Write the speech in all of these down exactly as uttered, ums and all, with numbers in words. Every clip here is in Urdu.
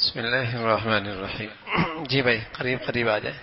بسم اللہ الرحمن الرحیم. جی بھائی قریب قریب آ جائے.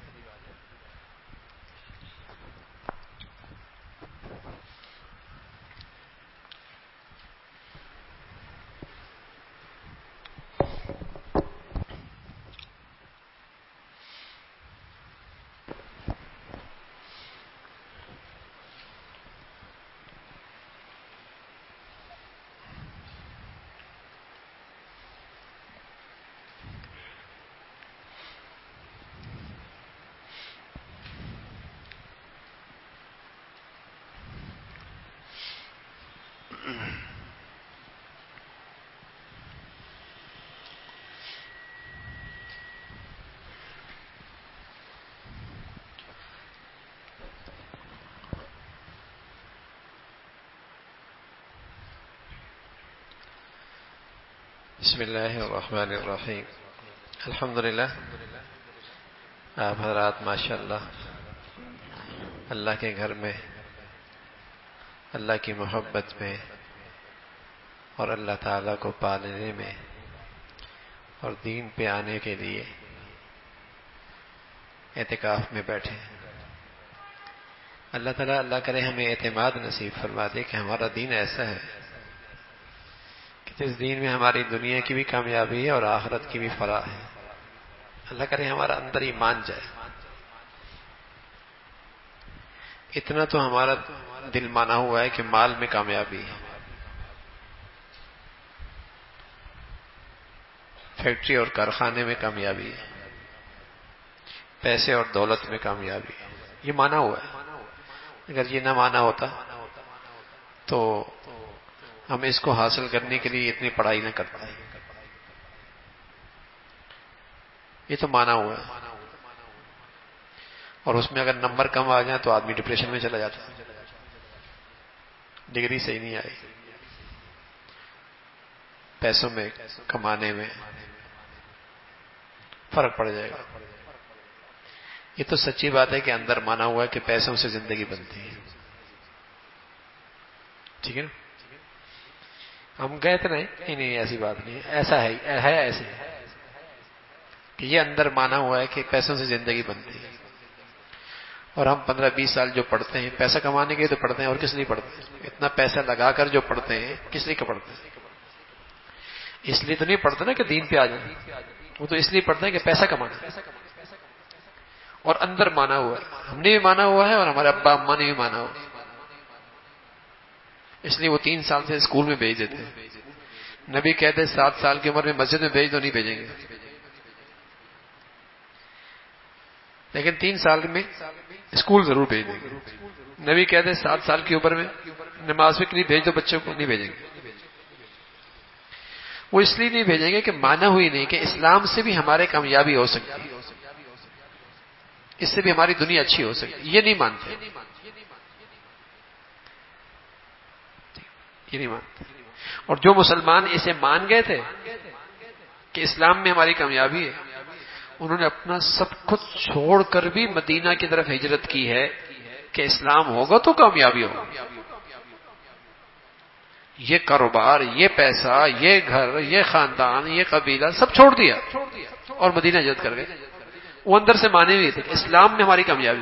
بسم اللہ الرحمن الرحیم. الحمدللہ. آپ حضرات ماشاءاللہ اللہ کے گھر میں اللہ کی محبت میں اور اللہ تعالیٰ کو پالنے میں اور دین پہ آنے کے لیے اعتکاف میں بیٹھے. اللہ تعالیٰ اللہ کرے ہمیں اعتماد نصیب فرما دے کہ ہمارا دین ایسا ہے کہ اس دین میں ہماری دنیا کی بھی کامیابی ہے اور آخرت کی بھی فلاح ہے. اللہ کرے ہمارا اندر ایمان جائے. اتنا تو ہمارا دل مانا ہوا ہے کہ مال میں کامیابی ہے، فیکٹری اور کارخانے میں کامیابی ہے، پیسے اور دولت میں کامیابی ہے. یہ مانا ہوا ہے. اگر یہ نہ مانا ہوتا تو ہم اس کو حاصل کرنے کے لیے اتنی پڑھائی نہ کرتے. یہ تو مانا ہوا ہے. اور اس میں اگر نمبر کم آ جائیں تو آدمی ڈپریشن میں چلا جاتا ہے. ڈگری صحیح نہیں آئی، پیسوں میں کمانے میں فرق پڑ جائے گا. یہ تو سچی بات ہے کہ اندر مانا ہوا ہے کہ پیسوں سے زندگی بنتی ہے. ٹھیک ہے نا؟ ہم گئے تو نہیں نہیں نہیں ایسی بات نہیں ہے. ایسا ہے ہے ایسے کہ یہ اندر مانا ہوا ہے کہ پیسوں سے زندگی بنتی ہے. اور ہم پندرہ بیس سال جو پڑھتے ہیں پیسہ کمانے کے لیے تو پڑھتے ہیں، اور کس لیے پڑھتے ہیں؟ اتنا پیسہ لگا کر جو پڑھتے ہیں کس لیے پڑھتے ہیں؟ اس لیے تو نہیں پڑھتے نا کہ دین پہ آ جائیں. وہ تو اس لیے پڑھتے ہیں کہ پیسہ کمانا. اور اندر مانا ہوا ہے. ہم نے بھی مانا ہوا ہے اور ہمارے ابا اماں نے بھی مانا ہوا. اس لیے وہ تین سال سے اسکول میں بھیج دیتے ہیں. نبی کہتے سات سال کی عمر میں مسجد میں بھیج دو، نہیں بھیجیں گے. لیکن تین سال میں اسکول ضرور بھیج دیں گے. نبی کہتے سات سال کی عمر میں نماز کے لیے بھیج دو بچوں کو، نہیں بھیجیں گے. وہ اس لیے نہیں بھیجیں گے کہ مانا ہوئی نہیں کہ اسلام سے بھی ہمارے کامیابی ہو سکتی ہے، اس سے بھی ہماری دنیا اچھی ہو سکتی. یہ نہیں مانتے. یہ نہیں مانتے. اور جو مسلمان اسے مان گئے تھے کہ اسلام میں ہماری کامیابی ہے، انہوں نے اپنا سب کچھ چھوڑ کر بھی مدینہ کی طرف ہجرت کی ہے کہ اسلام ہوگا تو کامیابی ہوگا. یہ کاروبار، یہ پیسہ، یہ گھر، یہ خاندان، یہ قبیلہ سب چھوڑ دیا اور مدینہ ہجرت کر گئے. وہ اندر سے مانے ہوئے تھے کہ اسلام میں ہماری کامیابی.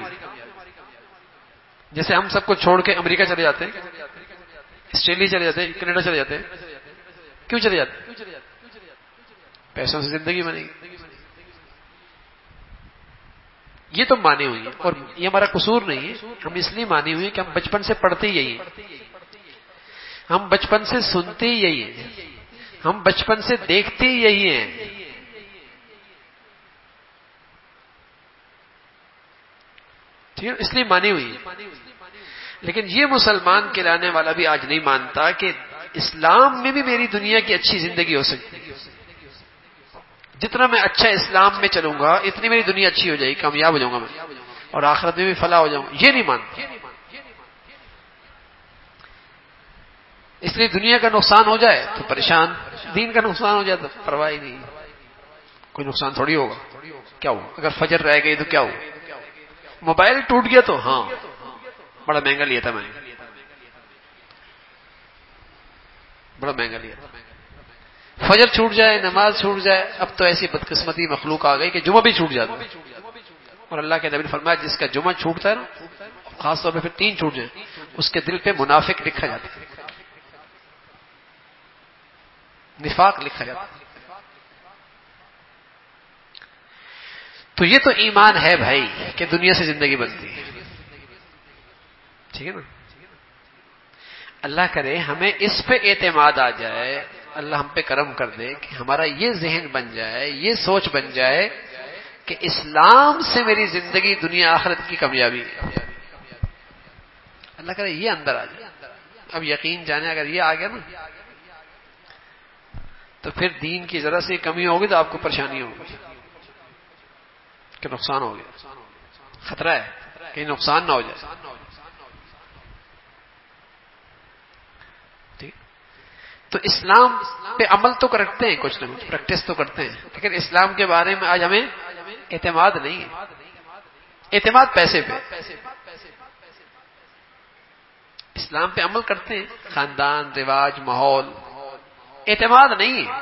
جیسے ہم سب کو چھوڑ کے امریکہ چلے جاتے ہیں، آسٹریلیا چلے جاتے ہیں، کینیڈا چلے جاتے ہیں. کیوں چلے جاتے ہیں؟ پیسوں سے زندگی بنے گی. یہ تو مانے ہوئی ہے. اور یہ ہمارا قصور نہیں ہے. ہم اس لیے مانے ہوئے کہ ہم بچپن سے پڑھتے ہی یہی ہیں، ہم بچپن سے سنتے ہی یہی ہیں، ہم بچپن سے دیکھتے ہی یہی ہیں. ٹھیک ہے، اس لیے مانی ہوئی ہے. لیکن یہ مسلمان کہلانے والا بھی آج نہیں مانتا کہ اسلام میں بھی میری دنیا کی اچھی زندگی ہو سکتی ہے. جتنا میں اچھا اسلام میں چلوں گا اتنی میری دنیا اچھی ہو جائے گی، کامیاب ہو جاؤں گا میں، اور آخرت میں بھی فلاح ہو جاؤں گا. یہ نہیں مانتا. اس لیے دنیا کا نقصان ہو جائے تو پریشان، دین کا نقصان ہو جائے تو پرواہ ہی نہیں. کوئی نقصان تھوڑی ہوگا. کیا ہوا اگر فجر رہ گئی تو کیا ہوا؟ موبائل ٹوٹ گیا تو ہاں بڑا مہنگا لیا تھا، میں نے بڑا مہنگا لیا تھا. فجر چھوٹ جائے، نماز چھوٹ جائے، اب تو ایسی بدقسمتی مخلوق آ گئی کہ جمعہ بھی چھوٹ جاتا ہے. اور اللہ کے نبی نے فرمایا جس کا جمعہ چھوٹتا ہے نا، خاص طور پہ پھر تین چھوٹ جائیں، اس کے دل پہ منافق لکھا جاتا ہے، نفاق لکھا جاتا ہے. تو یہ تو ایمان ہے بھائی کہ دنیا سے زندگی بنتی ہے. ٹھیک ہے نا؟ اللہ کرے ہمیں اس پہ اعتماد آ جائے، اللہ ہم پہ کرم کر دے کہ ہمارا یہ ذہن بن جائے، یہ سوچ بن جائے کہ اسلام سے میری زندگی دنیا آخرت کی کامیابی ہے. اللہ کرے یہ اندر آ جائے. اب یقین جانے اگر یہ آ گیا نا تو پھر دین کی ذرا سی کمی ہوگی تو آپ کو پریشانی ہوگی کہ نقصان ہو گیا، خطرہ ہے کہیں نقصان نہ ہو جائے. ٹھیک. تو اسلام پہ عمل تو کرتے ہیں، کچھ نہ کچھ پریکٹس تو کرتے ہیں، لیکن اسلام کے بارے میں آج ہمیں اعتماد نہیں ہے. اعتماد پیسے پہ. اسلام پہ عمل کرتے ہیں، خاندان، رواج، ماحول، اعتماد نہیں ہے.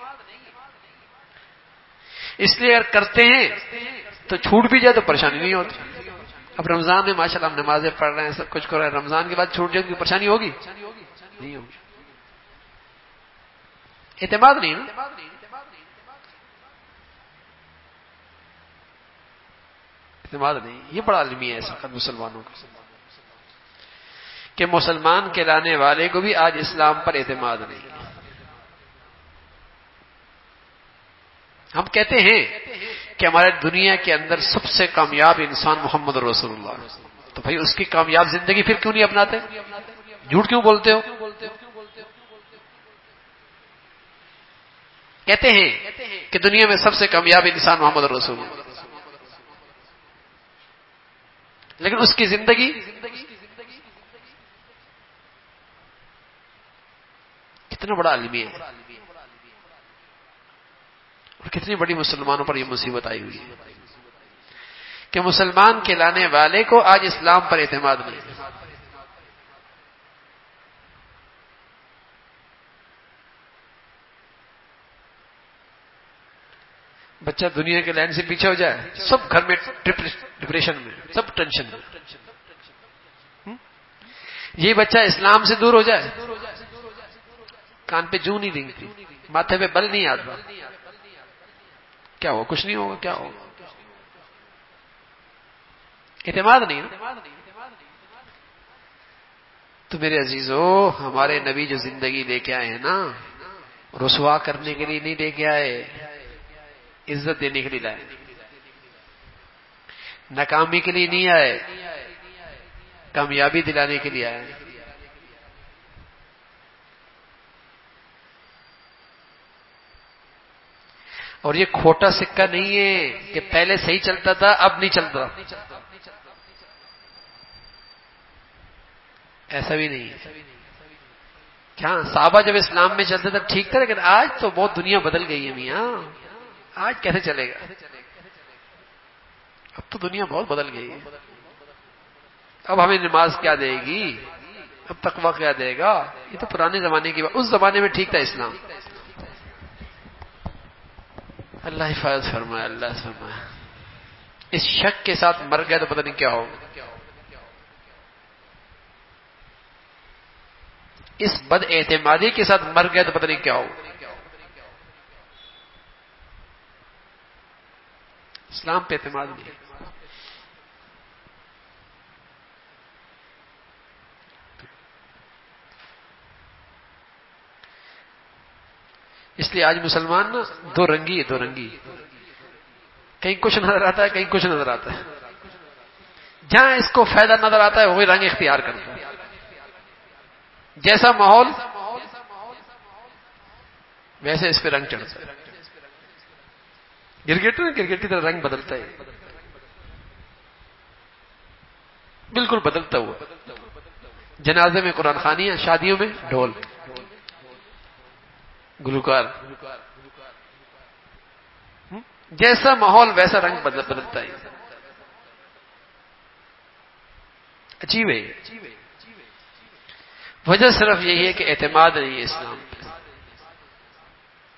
اس لیے اگر کرتے ہیں تو چھوٹ بھی جائے تو پریشانی نہیں ہوتی. اب رمضان میں ماشاءاللہ ہم نمازیں پڑھ رہے ہیں، سب کچھ کر رہے ہیں، رمضان کے بعد چھوٹ جائے تو پریشانی ہوگی نہیں ہوگی. اعتماد نہیں نا. اعتماد نہیں. یہ بڑا عالمی ہے اس وقت مسلمانوں کا کہ مسلمان کہلانے والے کو بھی آج اسلام پر اعتماد نہیں. ہم کہتے ہیں کہ ہمارے دنیا کے اندر سب سے کامیاب انسان محمد رسول اللہ، تو بھائی اس کی کامیاب زندگی پھر کیوں نہیں اپناتے؟ جھوٹ کیوں بولتے ہو؟ کہتے ہیں کہ دنیا میں سب سے کامیاب انسان محمد رسول اللہ، لیکن اس کی زندگی کتنا بڑا عالمی ہے اور کتنی بڑی مسلمانوں پر یہ مصیبت آئی ہوئی ہے کہ مسلمان کہلانے والے کو آج اسلام پر اعتماد نہیں. بچہ دنیا کے لائن سے پیچھے ہو جائے، سب گھر میں ڈپریشن میں، سب ٹینشن میں. یہ بچہ اسلام سے دور ہو جائے، کان پہ جو نہیں رینگتی، ماتھے پہ بل نہیں آتا، کیا ہوا؟ کچھ نہیں ہوگا. کیا ہوگا؟ اعتماد نہیں. تو میرے عزیزو، ہمارے نبی جو زندگی لے کے آئے ہیں نا، رسوا کرنے کے لیے نہیں لے کے آئے، عزت دینے کے لیے لائے. ناکامی کے لیے نہیں آئے، کامیابی دلانے کے لیے آئے. اور یہ کھوٹا سکہ نہیں ہے کہ پہلے صحیح چلتا تھا اب نہیں چلتا، ایسا بھی نہیں ہے. کیا صحابہ جب اسلام میں چلتے تھے ٹھیک تھا، لیکن آج تو بہت دنیا بدل گئی ہے میاں. آج کیسے چلے گا؟ اب تو دنیا بہت بدل گئی ہے. اب ہمیں نماز کیا دے گی؟ اب تقویٰ کیا دے گا؟ یہ تو پرانے زمانے کی بات. اس زمانے میں ٹھیک تھا اسلام. اللہ حفاظت فرمائے، اللہ فرمائے. اس شک کے ساتھ مر گئے تو پتہ نہیں کیا ہوگا. اس بد اعتمادی کے ساتھ مر گئے تو پتہ نہیں کیا ہوگا. اسلام پہ اعتماد نہیں. اس لیے آج مسلمان نا دو رنگی ہے، دو رنگی. کہیں کچھ نظر آتا ہے، کہیں کچھ نظر آتا ہے. جہاں اس کو فائدہ نظر آتا ہے وہی رنگ اختیار کرتا ہے. جیسا ماحول ویسے اس پہ رنگ چڑھتا ہے. کرکٹ نا کرکٹ کی طرح رنگ بدلتا ہے، بالکل بدلتا ہوا. جنازے میں قرآن خوانیاں، شادیوں میں ڈھول، گلوکار. جیسا ماحول ویسا رنگ بدلتا ہے. عجیب ہے. وجہ صرف یہی ہے کہ اعتماد نہیں ہے اسلام پہ.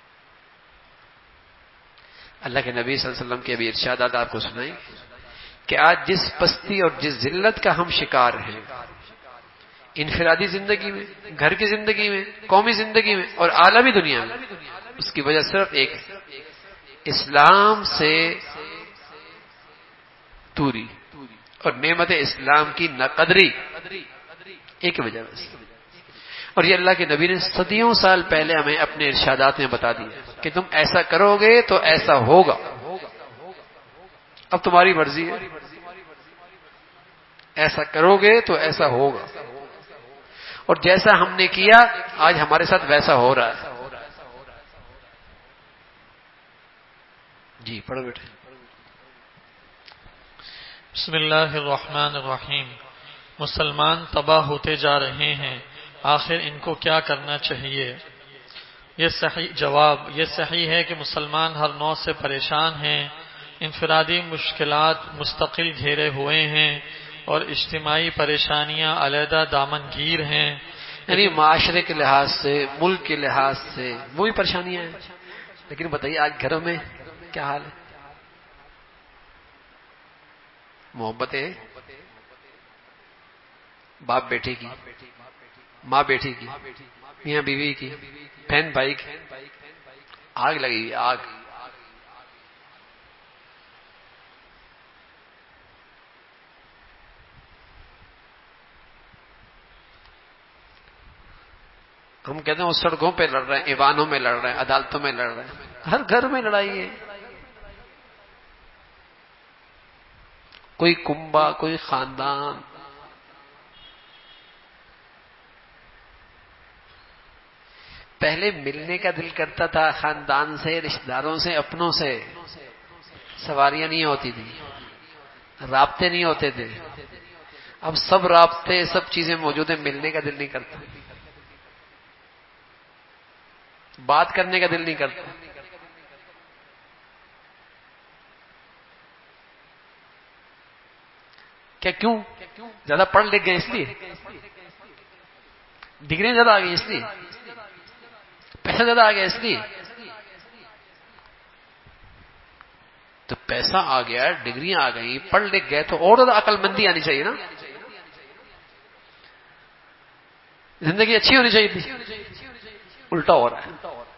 اللہ کے نبی صلی اللہ علیہ وسلم کے ابھی ارشادات آپ کو سنائیں کہ آج جس پستی اور جس ذلت کا ہم شکار ہیں انفرادی زندگی میں، گھر کی زندگی میں، قومی زندگی میں اور عالمی دنیا میں، اس کی وجہ صرف ایک ہے، اسلام سے دوری اور نعمت اسلام کی ناقدری، ایک وجہ بس۔ اور یہ اللہ کے نبی نے صدیوں سال پہلے ہمیں اپنے ارشادات میں بتا دیا کہ تم ایسا کرو گے تو ایسا ہوگا، اب تمہاری مرضی ہے، ایسا کرو گے تو ایسا ہوگا، اور جیسا ہم نے کیا آج ہمارے ساتھ ویسا ہو رہا ہے۔ جی پڑھو بیٹے۔ بسم اللہ الرحمن الرحیم۔ مسلمان تباہ ہوتے جا رہے ہیں، آخر ان کو کیا کرنا چاہیے؟ یہ صحیح جواب یہ صحیح ہے کہ مسلمان ہر نوع سے پریشان ہیں، انفرادی مشکلات مستقل گھیرے ہوئے ہیں اور اجتماعی پریشانیاں علیحدہ دامن گیر ہیں، یعنی معاشرے کے لحاظ سے، ملک کے لحاظ سے وہی پریشانیاں ہیں، لیکن بتائیے آج گھروں میں کیا حال ہے؟ محبت ہے باپ بیٹے کی، ماں بیٹی کی، میاں بیوی کی، بہن بھائی کی، آگ لگی آگ۔ ہم کہتے ہیں وہ سڑکوں پہ لڑ رہے ہیں، ایوانوں میں لڑ رہے ہیں، عدالتوں میں لڑ رہے ہیں، ہر گھر میں لڑائی ہے۔ کوئی کنبہ، کوئی خاندان، پہلے ملنے کا دل کرتا تھا خاندان سے، رشتہ داروں سے، اپنوں سے، سواریاں نہیں ہوتی تھی، رابطے نہیں ہوتے تھے، اب سب رابطے سب چیزیں موجود ہیں، ملنے کا دل نہیں کرتا، بات کرنے کا دل نہیں کرتا۔ کیا کیوں؟ زیادہ پڑھ لکھ گئے اس لیے، ڈگریاں زیادہ آ گئی اس لیے، پیسہ زیادہ آ گیا اس لیے؟ تو پیسہ آ گیا، ڈگریاں آ گئی، پڑھ لکھ گئے تو اور زیادہ عقل مندی آنی چاہیے نا، زندگی اچھی ہونی چاہیے تھی، الٹا ہو رہا ہے۔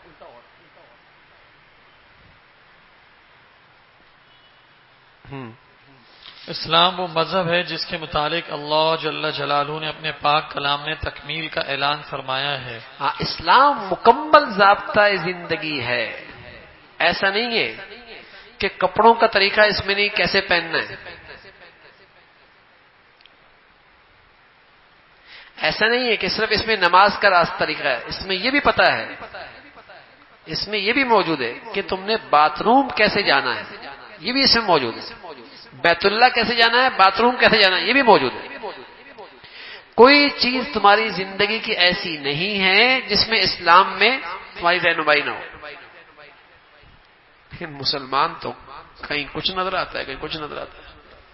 اسلام وہ مذہب ہے جس کے متعلق اللہ جل جلالہ نے اپنے پاک کلام میں تکمیل کا اعلان فرمایا ہے۔ ہاں، اسلام مکمل ضابطہ زندگی ہے، ایسا نہیں ہے کہ کپڑوں کا طریقہ اس میں نہیں، کیسے پہننا ہے، ایسا نہیں ہے کہ صرف اس میں نماز کا راست طریقہ ہے، اس میں یہ بھی پتہ ہے، اس میں یہ بھی موجود ہے کہ تم نے باتھ روم کیسے جانا ہے، یہ بھی اس میں موجود ہے، بیت اللہ کیسے جانا ہے، باتھ روم کیسے جانا ہے، یہ بھی موجود ہے۔ کوئی چیز تمہاری زندگی کی ایسی نہیں ہے جس میں اسلام میں تمہاری رہنمائی نہ ہو، لیکن مسلمان تو کہیں کچھ نظر آتا ہے، کہیں کچھ نظر آتا ہے۔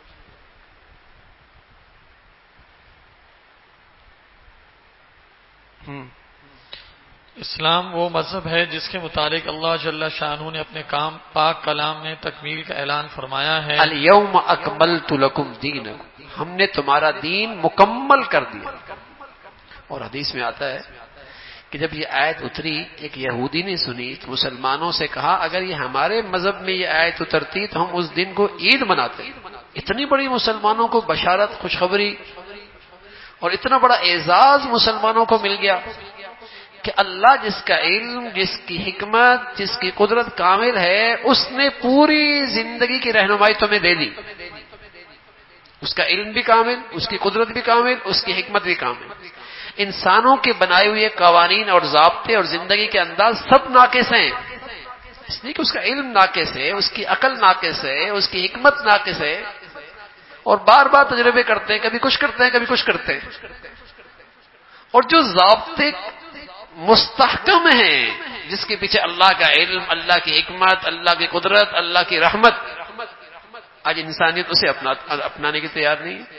اسلام وہ مذہب ہے جس کے متعلق اللہ جل شانہ نے اپنے کام پاک کلام میں تکمیل کا اعلان فرمایا ہے۔ الیوم اکملت لکم دینکم، ہم نے تمہارا دین مکمل کر دیا۔ اور حدیث میں آتا ہے کہ جب یہ آیت اتری ایک یہودی نے سنی تو مسلمانوں سے کہا اگر یہ ہمارے مذہب میں یہ آیت اترتی تو ہم اس دن کو عید مناتے۔ اتنی بڑی مسلمانوں کو بشارت، خوشخبری اور اتنا بڑا اعزاز مسلمانوں کو مل گیا کہ اللہ جس کا علم، جس کی حکمت، جس کی قدرت کامل ہے، اس نے پوری زندگی کی رہنمائی تمہیں دے دی۔ اس کا علم بھی کامل، اس کی قدرت بھی کامل، اس کی حکمت بھی کامل۔ انسانوں کے بنائے ہوئے قوانین اور ضابطے اور زندگی کے انداز سب ناقص ہیں، اس لیے کہ اس کا علم ناقص ہے، اس کی عقل ناقص ہے، اس کی حکمت ناقص ہے، اور بار بار تجربے کرتے ہیں، کبھی کچھ کرتے ہیں کبھی کچھ کرتے ہیں۔ اور جو ضابطے مستحکم ہیں، جس کے پیچھے اللہ کا علم، اللہ کی حکمت، اللہ کی قدرت، اللہ کی رحمت، آج انسانیت اسے اپنا اپنانے کی تیار نہیں ہے۔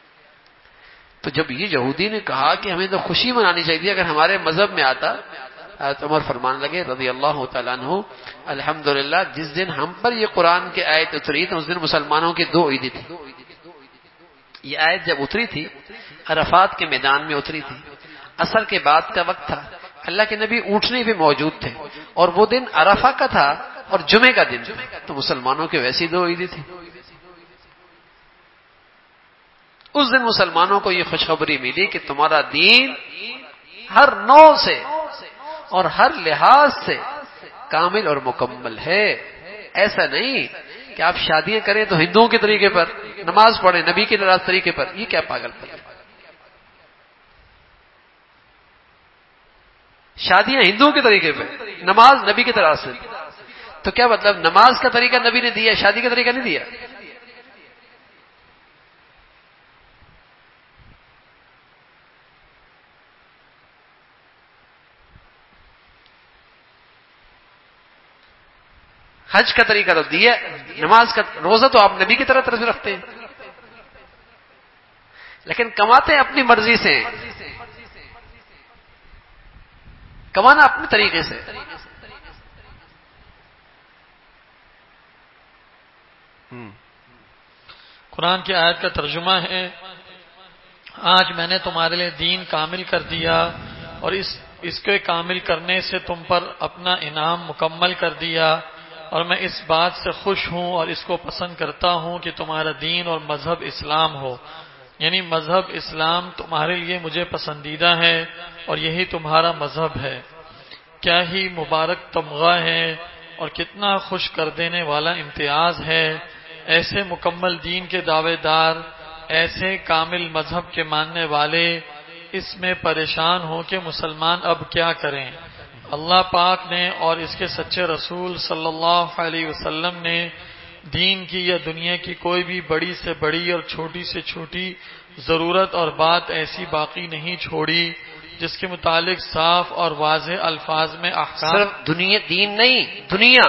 تو جب یہ یہودی نے کہا کہ ہمیں تو خوشی منانی چاہیے اگر ہمارے مذہب میں آتا حضرت عمر فرمانے لگے رضی اللہ تعالیٰ عنہ، الحمدللہ جس دن ہم پر یہ قرآن کی آیت اتری تو اس دن مسلمانوں کی دو عیدیں تھی. یہ آیت جب اتری تھی عرفات کے میدان میں اتری تھی، عصر کے بعد کا وقت تھا، اللہ کے نبی اونٹنے بھی موجود تھے اور وہ دن عرفہ کا تھا اور جمعے کا دن تھا، تو مسلمانوں کے ویسی دو عیدیں تھی. اس دن مسلمانوں کو یہ خوشخبری ملی کہ تمہارا دین ہر نوع سے اور ہر لحاظ سے کامل اور مکمل ہے. ایسا نہیں کہ آپ شادیاں کریں تو ہندوؤں کے طریقے پر، نماز پڑھیں نبی کے ناراض طریقے پر، یہ کیا پاگل پن ہے؟ شادیاں ہندوؤں کے طریقے پہ، نماز نبی کی طرح سے، تو کیا مطلب نماز کا طریقہ نبی نے دیا، شادی کا طریقہ نہیں دیا؟ حج کا طریقہ تو دیا، نماز کا، روزہ تو آپ نبی کی طرح طرف رکھتے ہیں، لیکن کماتے ہیں اپنی مرضی سے، کمانا اپنے طریقے سے. قرآن کی آیت کا ترجمہ ہے، آج میں نے تمہارے لیے دین کامل کر دیا اور اس اس کے کامل کرنے سے تم پر اپنا انعام مکمل کر دیا، اور میں اس بات سے خوش ہوں اور اس کو پسند کرتا ہوں کہ تمہارا دین اور مذہب اسلام ہو، یعنی مذہب اسلام تمہارے لیے مجھے پسندیدہ ہے اور یہی تمہارا مذہب ہے. کیا ہی مبارک تمغہ ہے اور کتنا خوش کر دینے والا امتیاز ہے. ایسے مکمل دین کے دعوے دار، ایسے کامل مذہب کے ماننے والے اس میں پریشان ہوں کہ مسلمان اب کیا کریں. اللہ پاک نے اور اس کے سچے رسول صلی اللہ علیہ وسلم نے دین کی یا دنیا کی کوئی بھی بڑی سے بڑی اور چھوٹی سے چھوٹی ضرورت اور بات ایسی باقی نہیں چھوڑی جس کے متعلق صاف اور واضح الفاظ میں احکام. صرف دنیا دین نہیں، دنیا.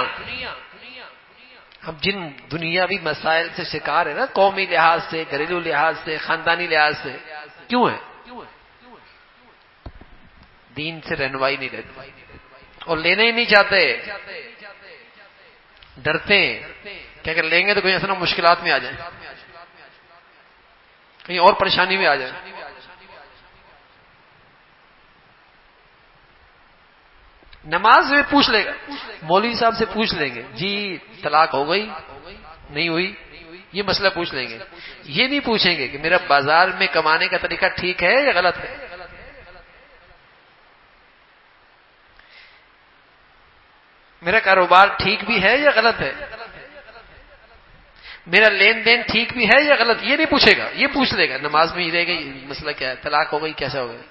ہم جن دنیاوی مسائل سے شکار ہیں نا، قومی لحاظ سے، گھریلو لحاظ سے، خاندانی لحاظ سے، کیوں ہے؟ دین سے رہنمائی نہیں لیتے اور لینا ہی نہیں چاہتے، ڈرتے ہیں کہ اگر لیں گے تو کہیں ایسا نہ مشکلات میں آ جائیں، کہیں اور پریشانی میں آ جائیں. نماز میں پوچھ لے گا، مولوی صاحب سے پوچھ لیں گے جی طلاق ہو گئی نہیں ہوئی، یہ مسئلہ پوچھ لیں گے. یہ نہیں پوچھیں گے کہ میرا بازار میں کمانے کا طریقہ ٹھیک ہے یا غلط ہے، میرا کاروبار ٹھیک بھی ہے یا غلط ہے، میرا لین دین ٹھیک بھی ہے یا غلط. یہ نہیں پوچھے گا، یہ پوچھ لے گا نماز میں ہی رہے گا مسئلہ کیا ہے، طلاق ہو گئی کیسا ہو گیا.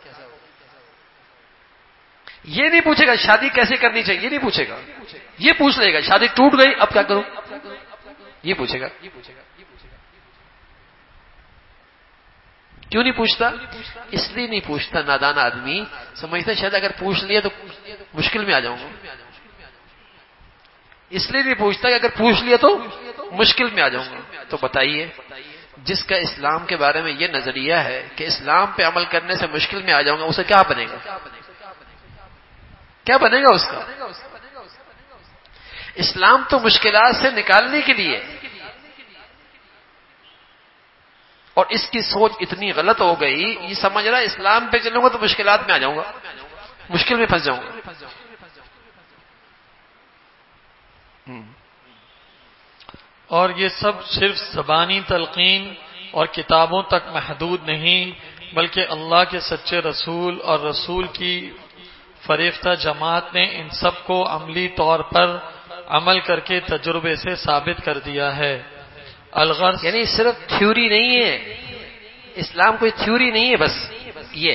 یہ نہیں پوچھے گا شادی کیسے کرنی چاہیے، یہ نہیں پوچھے گا. یہ پوچھ لے گا شادی ٹوٹ گئی اب کیا کروں، یہ پوچھے گا. کیوں نہیں پوچھتا؟ اس لیے نہیں پوچھتا، نادان آدمی سمجھتا شاید اگر پوچھ لیا تو مشکل میں آ جاؤں گا، اس لیے نہیں پوچھتا کہ اگر پوچھ لیا تو مشکل میں آ جاؤں گا. تو بتائیے جس کا اسلام کے بارے میں یہ نظریہ ہے کہ اسلام پہ عمل کرنے سے مشکل میں آ جاؤں گا، اسے کیا بنے گا، کیا بنے گا اس کا؟ اسلام تو مشکلات سے نکالنے کے لیے، اور اس کی سوچ اتنی غلط ہو گئی، یہ سمجھ رہا ہے اسلام پہ چلوں گا تو مشکلات میں آ جاؤں گا، مشکل میں پھنس جاؤں گا. اور یہ سب صرف زبانی تلقین اور کتابوں تک محدود نہیں، بلکہ اللہ کے سچے رسول اور رسول کی فریفتہ جماعت نے ان سب کو عملی طور پر عمل کر کے تجربے سے ثابت کر دیا ہے. الغرض یعنی صرف تھیوری نہیں ہے، اسلام کوئی تھیوری نہیں ہے بس یہ،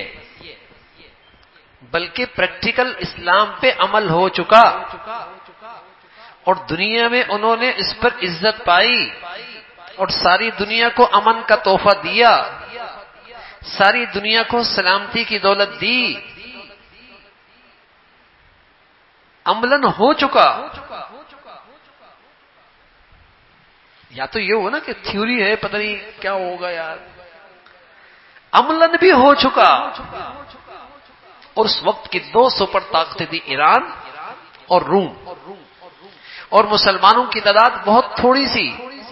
بلکہ پریکٹیکل اسلام پہ عمل ہو چکا اور دنیا میں انہوں نے اس پر عزت پائی اور ساری دنیا کو امن کا تحفہ دیا، ساری دنیا کو سلامتی کی دولت دی، عملاً ہو چکا. یا تو یہ ہو نا کہ تھیوری ہے پتہ نہیں کیا ہوگا یار، عملاً بھی ہو چکا. اور اس وقت کی دو سپر طاقتیں تھی، ایران اور روم، اور مسلمانوں کی تعداد بہت تھوڑی سی.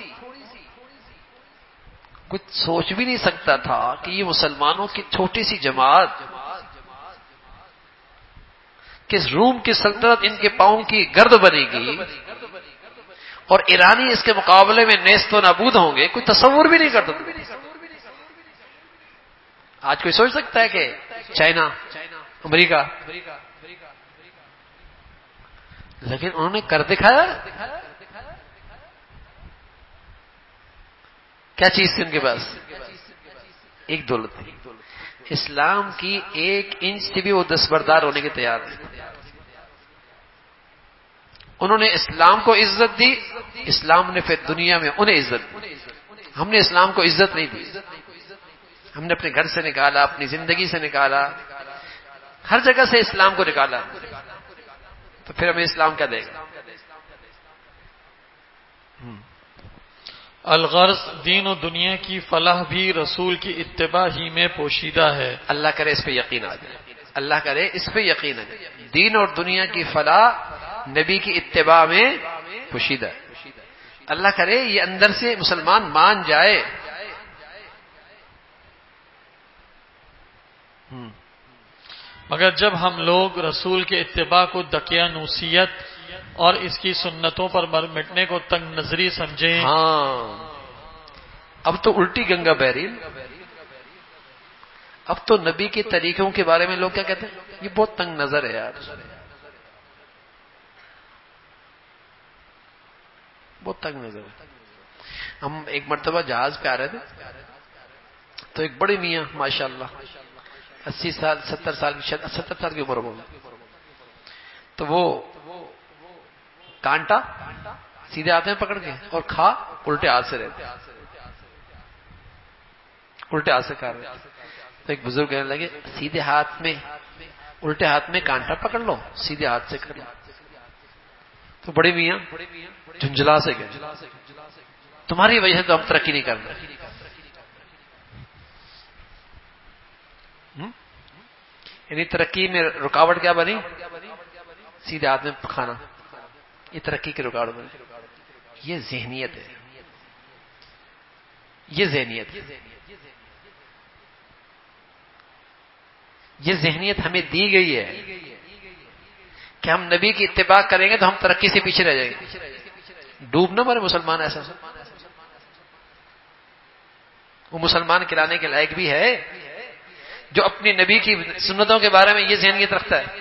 کچھ سوچ بھی نہیں سکتا تھا کہ یہ مسلمانوں کی چھوٹی سی جماعت کس روم کی سلطنت ان کے پاؤں کی گرد بنے گی اور ایرانی اس کے مقابلے میں نیست و نابود ہوں گے. کوئی تصور بھی نہیں کرتا تھا. آج کوئی سوچ سکتا ہے کہ چائنا، امریکہ، لیکن انہوں نے کر دکھایا. کیا چیز تھی ان کے پاس؟ ایک دولت تھی. اسلام کی ایک انچ سے بھی وہ دستبردار ہونے کے تیار تھے. انہوں نے اسلام کو عزت دی، اسلام نے پھر دنیا میں انہیں عزت دی. ہم نے اسلام کو عزت نہیں دی. ہم نے اپنے گھر سے نکالا، اپنی زندگی سے نکالا، ہر جگہ سے اسلام کو نکالا، تو پھر ہمیں اسلام کیا دے گا؟ الغرض دین و دنیا کی فلاح بھی رسول کی اتباع ہی میں پوشیدہ ہے. اللہ کرے اس پہ یقین آ جائے، اللہ کرے اس پہ یقین آ جائے. دین اور دنیا کی فلاح نبی کی اتباع میں پوشیدہ ہے. اللہ کرے یہ اندر سے مسلمان مان جائے. مگر جب ہم لوگ رسول کے اتباع کو دقیانوسیت اور اس کی سنتوں پر مر مٹنے کو تنگ نظری سمجھیں. ہاں اب تو الٹی گنگا بہ رہی. اب تو نبی کے طریقوں کے بارے میں لوگ کیا کہتے ہیں؟ یہ بہت تنگ نظر ہے یار، بہت تنگ نظر ہے. ہم ایک مرتبہ جہاز پہ آ رہے تھے تو ایک بڑے میاں ماشاءاللہ اسی سال ستر سال کی ستر سال کی عمر ہو، تو وہ کانٹا سیدھے ہاتھ میں پکڑ کے اور کھا الٹے ہاتھ سے رہتے، الٹے ہاتھ سے کھا رہے. تو ایک بزرگ کہنے لگے سیدھے ہاتھ میں الٹے ہاتھ میں کانٹا پکڑ لو، سیدھے ہاتھ سے کر لو. تو بڑے میاں جھنجھلا سے گئے، تمہاری وجہ سے تو ہم ترقی نہیں کر رہے. یعنی ترقی میں رکاوٹ کیا بنی؟ سیدھے ہاتھ میں کھانا، یہ ترقی کی رکاوٹ بنی. یہ ذہنیت ہے، یہ ذہنیت یہ ذہنیت ہمیں دی گئی ہے کہ ہم نبی کی اتباع کریں گے تو ہم ترقی سے پیچھے رہ جائیں گے. ڈوب نہ مرے مسلمان ایسا. وہ مسلمان کھلانے کے لائق بھی ہے جو اپنی نبی کی سنتوں کے بارے میں یہ ذہنیت رکھتا ہے.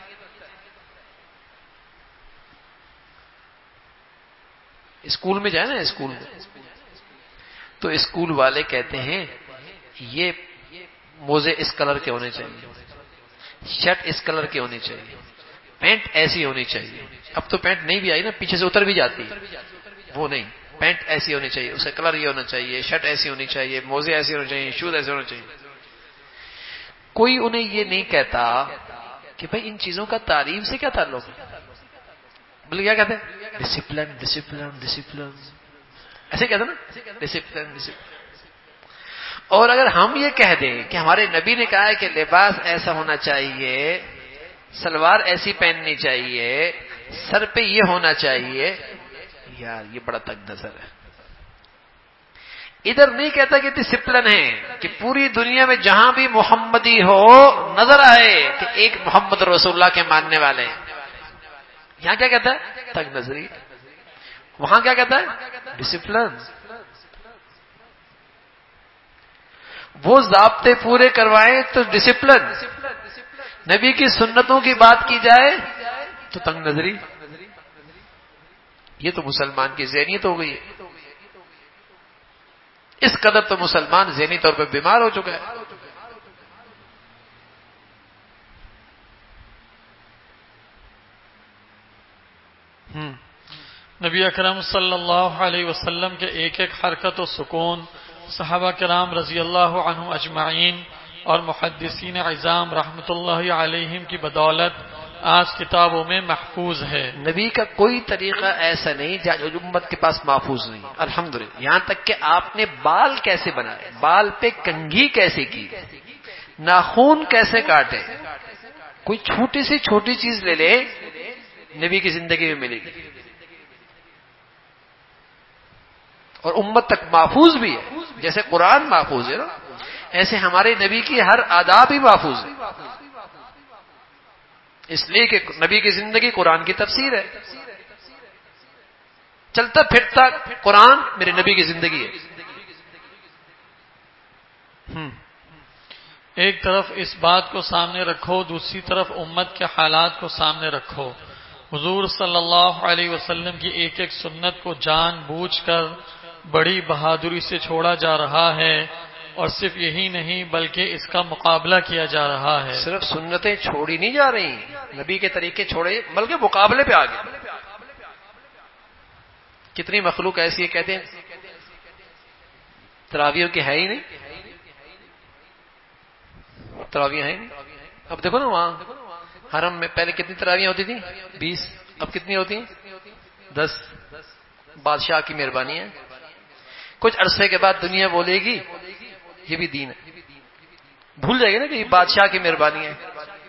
اسکول میں جائے نا، اسکول میں تو اسکول والے کہتے ہیں یہ موزے اس کلر کے ہونے چاہیے، شرٹ اس کلر کے ہونی چاہیے، پینٹ ایسی ہونی چاہیے. اب تو پینٹ نہیں بھی آئی نا، پیچھے سے اتر بھی جاتی ہے. وہ نہیں، پینٹ ایسی ہونی چاہیے، اس کا کلر یہ ہونا چاہیے، شرٹ ایسی ہونی چاہیے، موزے ایسے ہونے چاہیے، شوز ایسے ہونے چاہیے. کوئی انہیں یہ نہیں کہتا کہ بھائی ان چیزوں کا تعلیم سے کیا تعلق ہے. بولے کیا کہتے ہیں؟ ڈسپلن ڈسپلن ڈسپلن ایسے کہتے ہیں نا، ڈسپلن ڈسپلن. اور اگر ہم یہ کہہ دیں کہ ہمارے نبی نے کہا ہے کہ لباس ایسا ہونا چاہیے، سلوار ایسی پہننی چاہیے، سر پہ یہ ہونا چاہیے، یار یہ بڑا تنگ نظر ہے. ادھر نہیں کہتا کہ ڈسپلن ہے کہ پوری دنیا میں جہاں بھی محمدی ہو نظر آئے کہ ایک محمد رسول اللہ کے ماننے والے ہیں. یہاں کیا کہتا ہے؟ تنگ نظری. وہاں کیا کہتا ہے؟ ڈسپلن. وہ ضابطے پورے کروائیں تو ڈسپلن، نبی کی سنتوں کی بات کی جائے تو تنگ نظری. یہ تو مسلمان کی ذہنیت ہو گئی ہے. اس قدر تو مسلمان ذہنی طور پہ بیمار ہو چکا ہے. نبی اکرم صلی اللہ علیہ وسلم کے ایک ایک حرکت و سکون صحابہ کرام رضی اللہ عنہم اجمعین اور محدثین عظام رحمۃ اللہ علیہم کی بدولت آج کتابوں میں محفوظ ہے. نبی کا کوئی طریقہ ایسا نہیں جو امت کے پاس محفوظ نہیں. الحمدللہ. یہاں تک کہ آپ نے بال کیسے بنائے، بال پہ کنگھی کیسے کی، ناخون کیسے کاٹے، کوئی چھوٹی سے چھوٹی چیز لے لے نبی کی زندگی میں ملے گی، اور امت تک محفوظ بھی ہے. جیسے قرآن محفوظ ہے نا، ایسے ہمارے نبی کی ہر آداب ہی محفوظ ہے، اس لیے کہ نبی کی زندگی قرآن کی تفسیر ہے. چلتا پھرتا قرآن میرے نبی کی زندگی ہے. ایک طرف اس بات کو سامنے رکھو، دوسری طرف امت کے حالات کو سامنے رکھو. حضور صلی اللہ علیہ وسلم کی ایک ایک سنت کو جان بوجھ کر بڑی بہادری سے چھوڑا جا رہا ہے، اور صرف یہی نہیں بلکہ اس کا مقابلہ کیا جا رہا ہے. صرف سنتیں چھوڑی نہیں جا رہی، نبی کے طریقے چھوڑے بلکہ مقابلے پہ آ گئے. کتنی مخلوق ایسی ہے کہتے ہیں تراویح کی ہے ہی نہیں، تراویح ہے نہیں. اب دیکھو نا وہاں حرم میں پہلے کتنی تراویح ہوتی تھی؟ بیس. اب کتنی ہوتی ہیں؟ دس. بادشاہ کی مہربانی ہے. کچھ عرصے کے بعد دنیا بولے گی یہ بھی دین ہے، بھول جائے گی نا کہ یہ بادشاہ کی مہربانی ہے.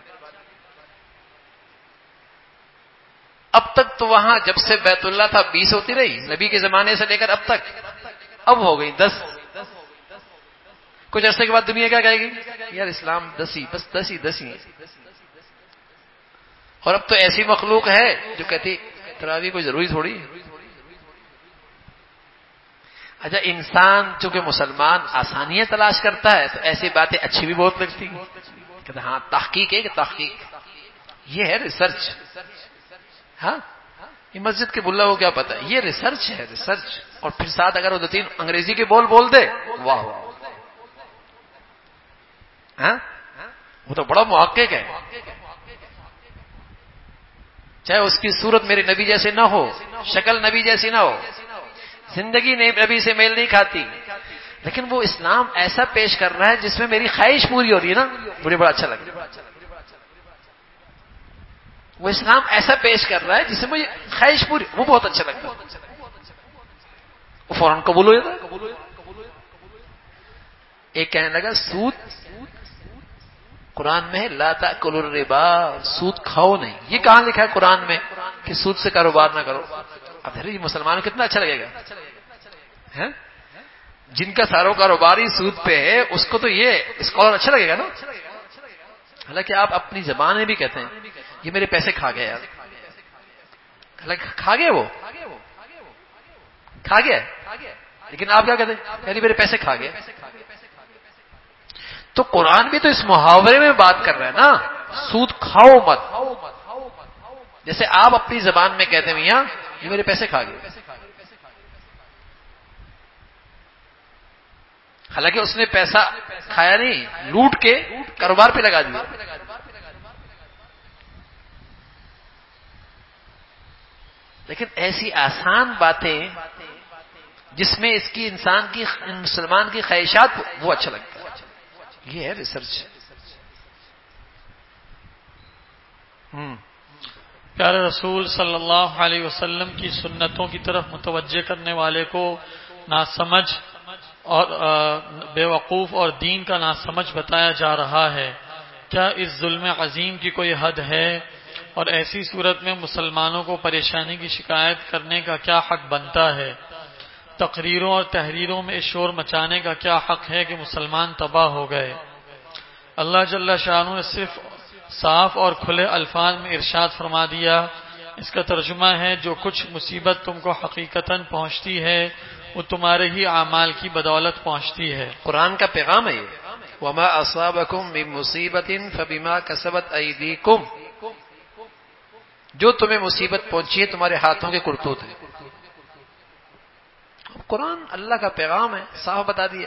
اب تک تو وہاں جب سے بیت اللہ تھا بیس ہوتی رہی، نبی کے زمانے سے لے کر اب تک، اب ہو گئی دس. کچھ عرصے کے بعد دنیا کیا کہے گی؟ یار اسلام دس ہی، بس دس ہی دس ہی. اور اب تو ایسی مخلوق ہے جو کہتی تراویح کوئی ضروری تھوڑی. اچھا انسان چونکہ مسلمان آسانیاں تلاش کرتا ہے تو ایسی باتیں اچھی بھی بہت لگتی ہیں. کہتے ہاں تحقیق ہے کہ تحقیق یہ ہے ریسرچ. ہاں یہ مسجد کے بلا کو کیا پتا، یہ ریسرچ ہے ریسرچ. اور پھر ساتھ اگر وہ دو تین انگریزی کے بول بول دے، واہ واہ، ہاں وہ تو بڑا محقق ہے. چاہے اس کی صورت میرے نبی جیسے نہ ہو، شکل نبی جیسی نہ ہو، زندگی نبی سے میل نہیں کھاتی، لیکن وہ اسلام ایسا پیش کر رہا ہے جس میں میری خواہش پوری ہو رہی ہے نا، مجھے بڑا اچھا لگا. وہ اسلام ایسا پیش کر رہا ہے جس سے مجھے خواہش پوری، وہ بہت اچھا لگتا ہے، وہ فوراً قبول ہو جاتا ہے. ایک کہنے لگا سود قرآن میں ہے لا تأکلوا الربا، سود کھاؤ نہیں. یہ کہاں لکھا ہے قرآن میں کہ سود سے کاروبار نہ کرو؟ اب یہ مسلمانوں کو کتنا اچھا لگے گا، جن کا سارا کاروبار ہی سود پہ ہے اس کو تو یہ اس کو اور اچھا لگے گا نا. حالانکہ آپ اپنی زبان میں بھی کہتے ہیں یہ میرے پیسے کھا گیا یار، حالانکہ کھا گیا، وہ کھا گیا، لیکن آپ کیا کہتے ہیں یعنی میرے پیسے کھا گیا. تو قرآن بھی تو اس محاورے میں بات کر رہا ہے نا، سود کھاؤ مت. جیسے آپ اپنی زبان میں کہتے ہیں میاں یہ میرے پیسے کھا گئے، حالانکہ اس نے پیسہ کھایا نہیں، لوٹ کے کاروبار پہ لگا دیا. لیکن ایسی آسان باتیں جس میں اس کی انسان کی مسلمان کی خواہشات وہ اچھا لگتا ہے. یہ ہے ریسرچ. پیارے رسول صلی اللہ علیہ وسلم کی سنتوں کی طرف متوجہ کرنے والے کو ناسمجھ اور بے وقوف اور دین کا ناسمجھ بتایا جا رہا ہے. کیا اس ظلم عظیم کی کوئی حد ہے؟ اور ایسی صورت میں مسلمانوں کو پریشانی کی شکایت کرنے کا کیا حق بنتا ہے؟ تقریروں اور تحریروں میں شور مچانے کا کیا حق ہے کہ مسلمان تباہ ہو گئے؟ اللہ جل شانہ نے صرف صاف اور کھلے الفاظ میں ارشاد فرما دیا. اس کا ترجمہ ہے جو کچھ مصیبت تم کو حقیقتاً پہنچتی ہے وہ تمہارے ہی اعمال کی بدولت پہنچتی ہے. قرآن کا پیغام ہے یہ. وما اصابکم من مصیبت فبما کسبت ایدیکم، جو تمہیں مصیبت پہنچی ہے تمہارے ہاتھوں کے کرتوت ہیں. قرآن اللہ کا پیغام ہے، صاف بتا دیا.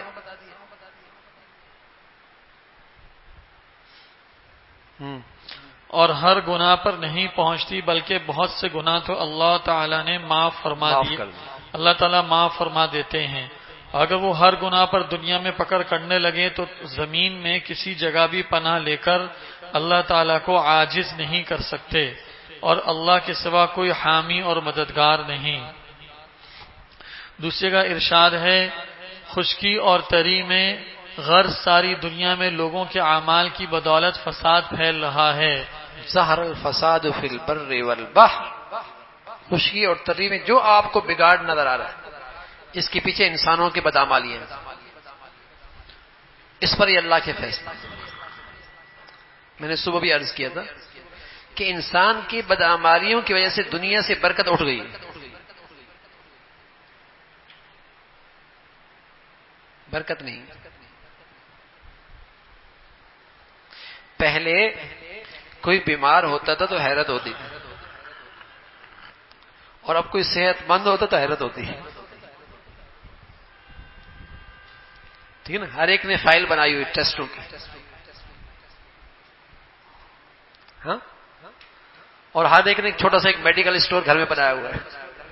اور ہر گناہ پر نہیں پہنچتی بلکہ بہت سے گناہ تو اللہ تعالی نے معاف فرما دیے، اللہ تعالیٰ معاف فرما دیتے ہیں. اگر وہ ہر گناہ پر دنیا میں پکڑ کرنے لگے تو زمین میں کسی جگہ بھی پناہ لے کر اللہ تعالیٰ کو عاجز نہیں کر سکتے، اور اللہ کے سوا کوئی حامی اور مددگار نہیں. دوسرے کا ارشاد ہے خشکی اور تری میں غرض ساری دنیا میں لوگوں کے اعمال کی بدولت فساد پھیل رہا ہے ظہر الفساد فی البر والبحر، خشکی اور تری میں جو آپ کو بگاڑ نظر آ رہا ہے اس کے پیچھے انسانوں کی بدعمالیاں ہیں، اس پر یہ اللہ کے فیصلے۔ میں نے صبح بھی عرض کیا تھا کہ انسان کی بدعمالیوں کی وجہ سے دنیا سے برکت اٹھ گئی، برکت نہیں۔ پہلے کوئی بیمار ہوتا تھا تو حیرت ہوتی تھی، اور اب کوئی صحت مند ہوتا تو حیرت ہوتی ہے، ٹھیک ہے نا؟ ہر ایک نے فائل بنائی ہوئی ٹیسٹوں کی، ہاں، اور ہر ایک نے ایک چھوٹا سا ایک میڈیکل اسٹور گھر میں بنایا ہوا ہے۔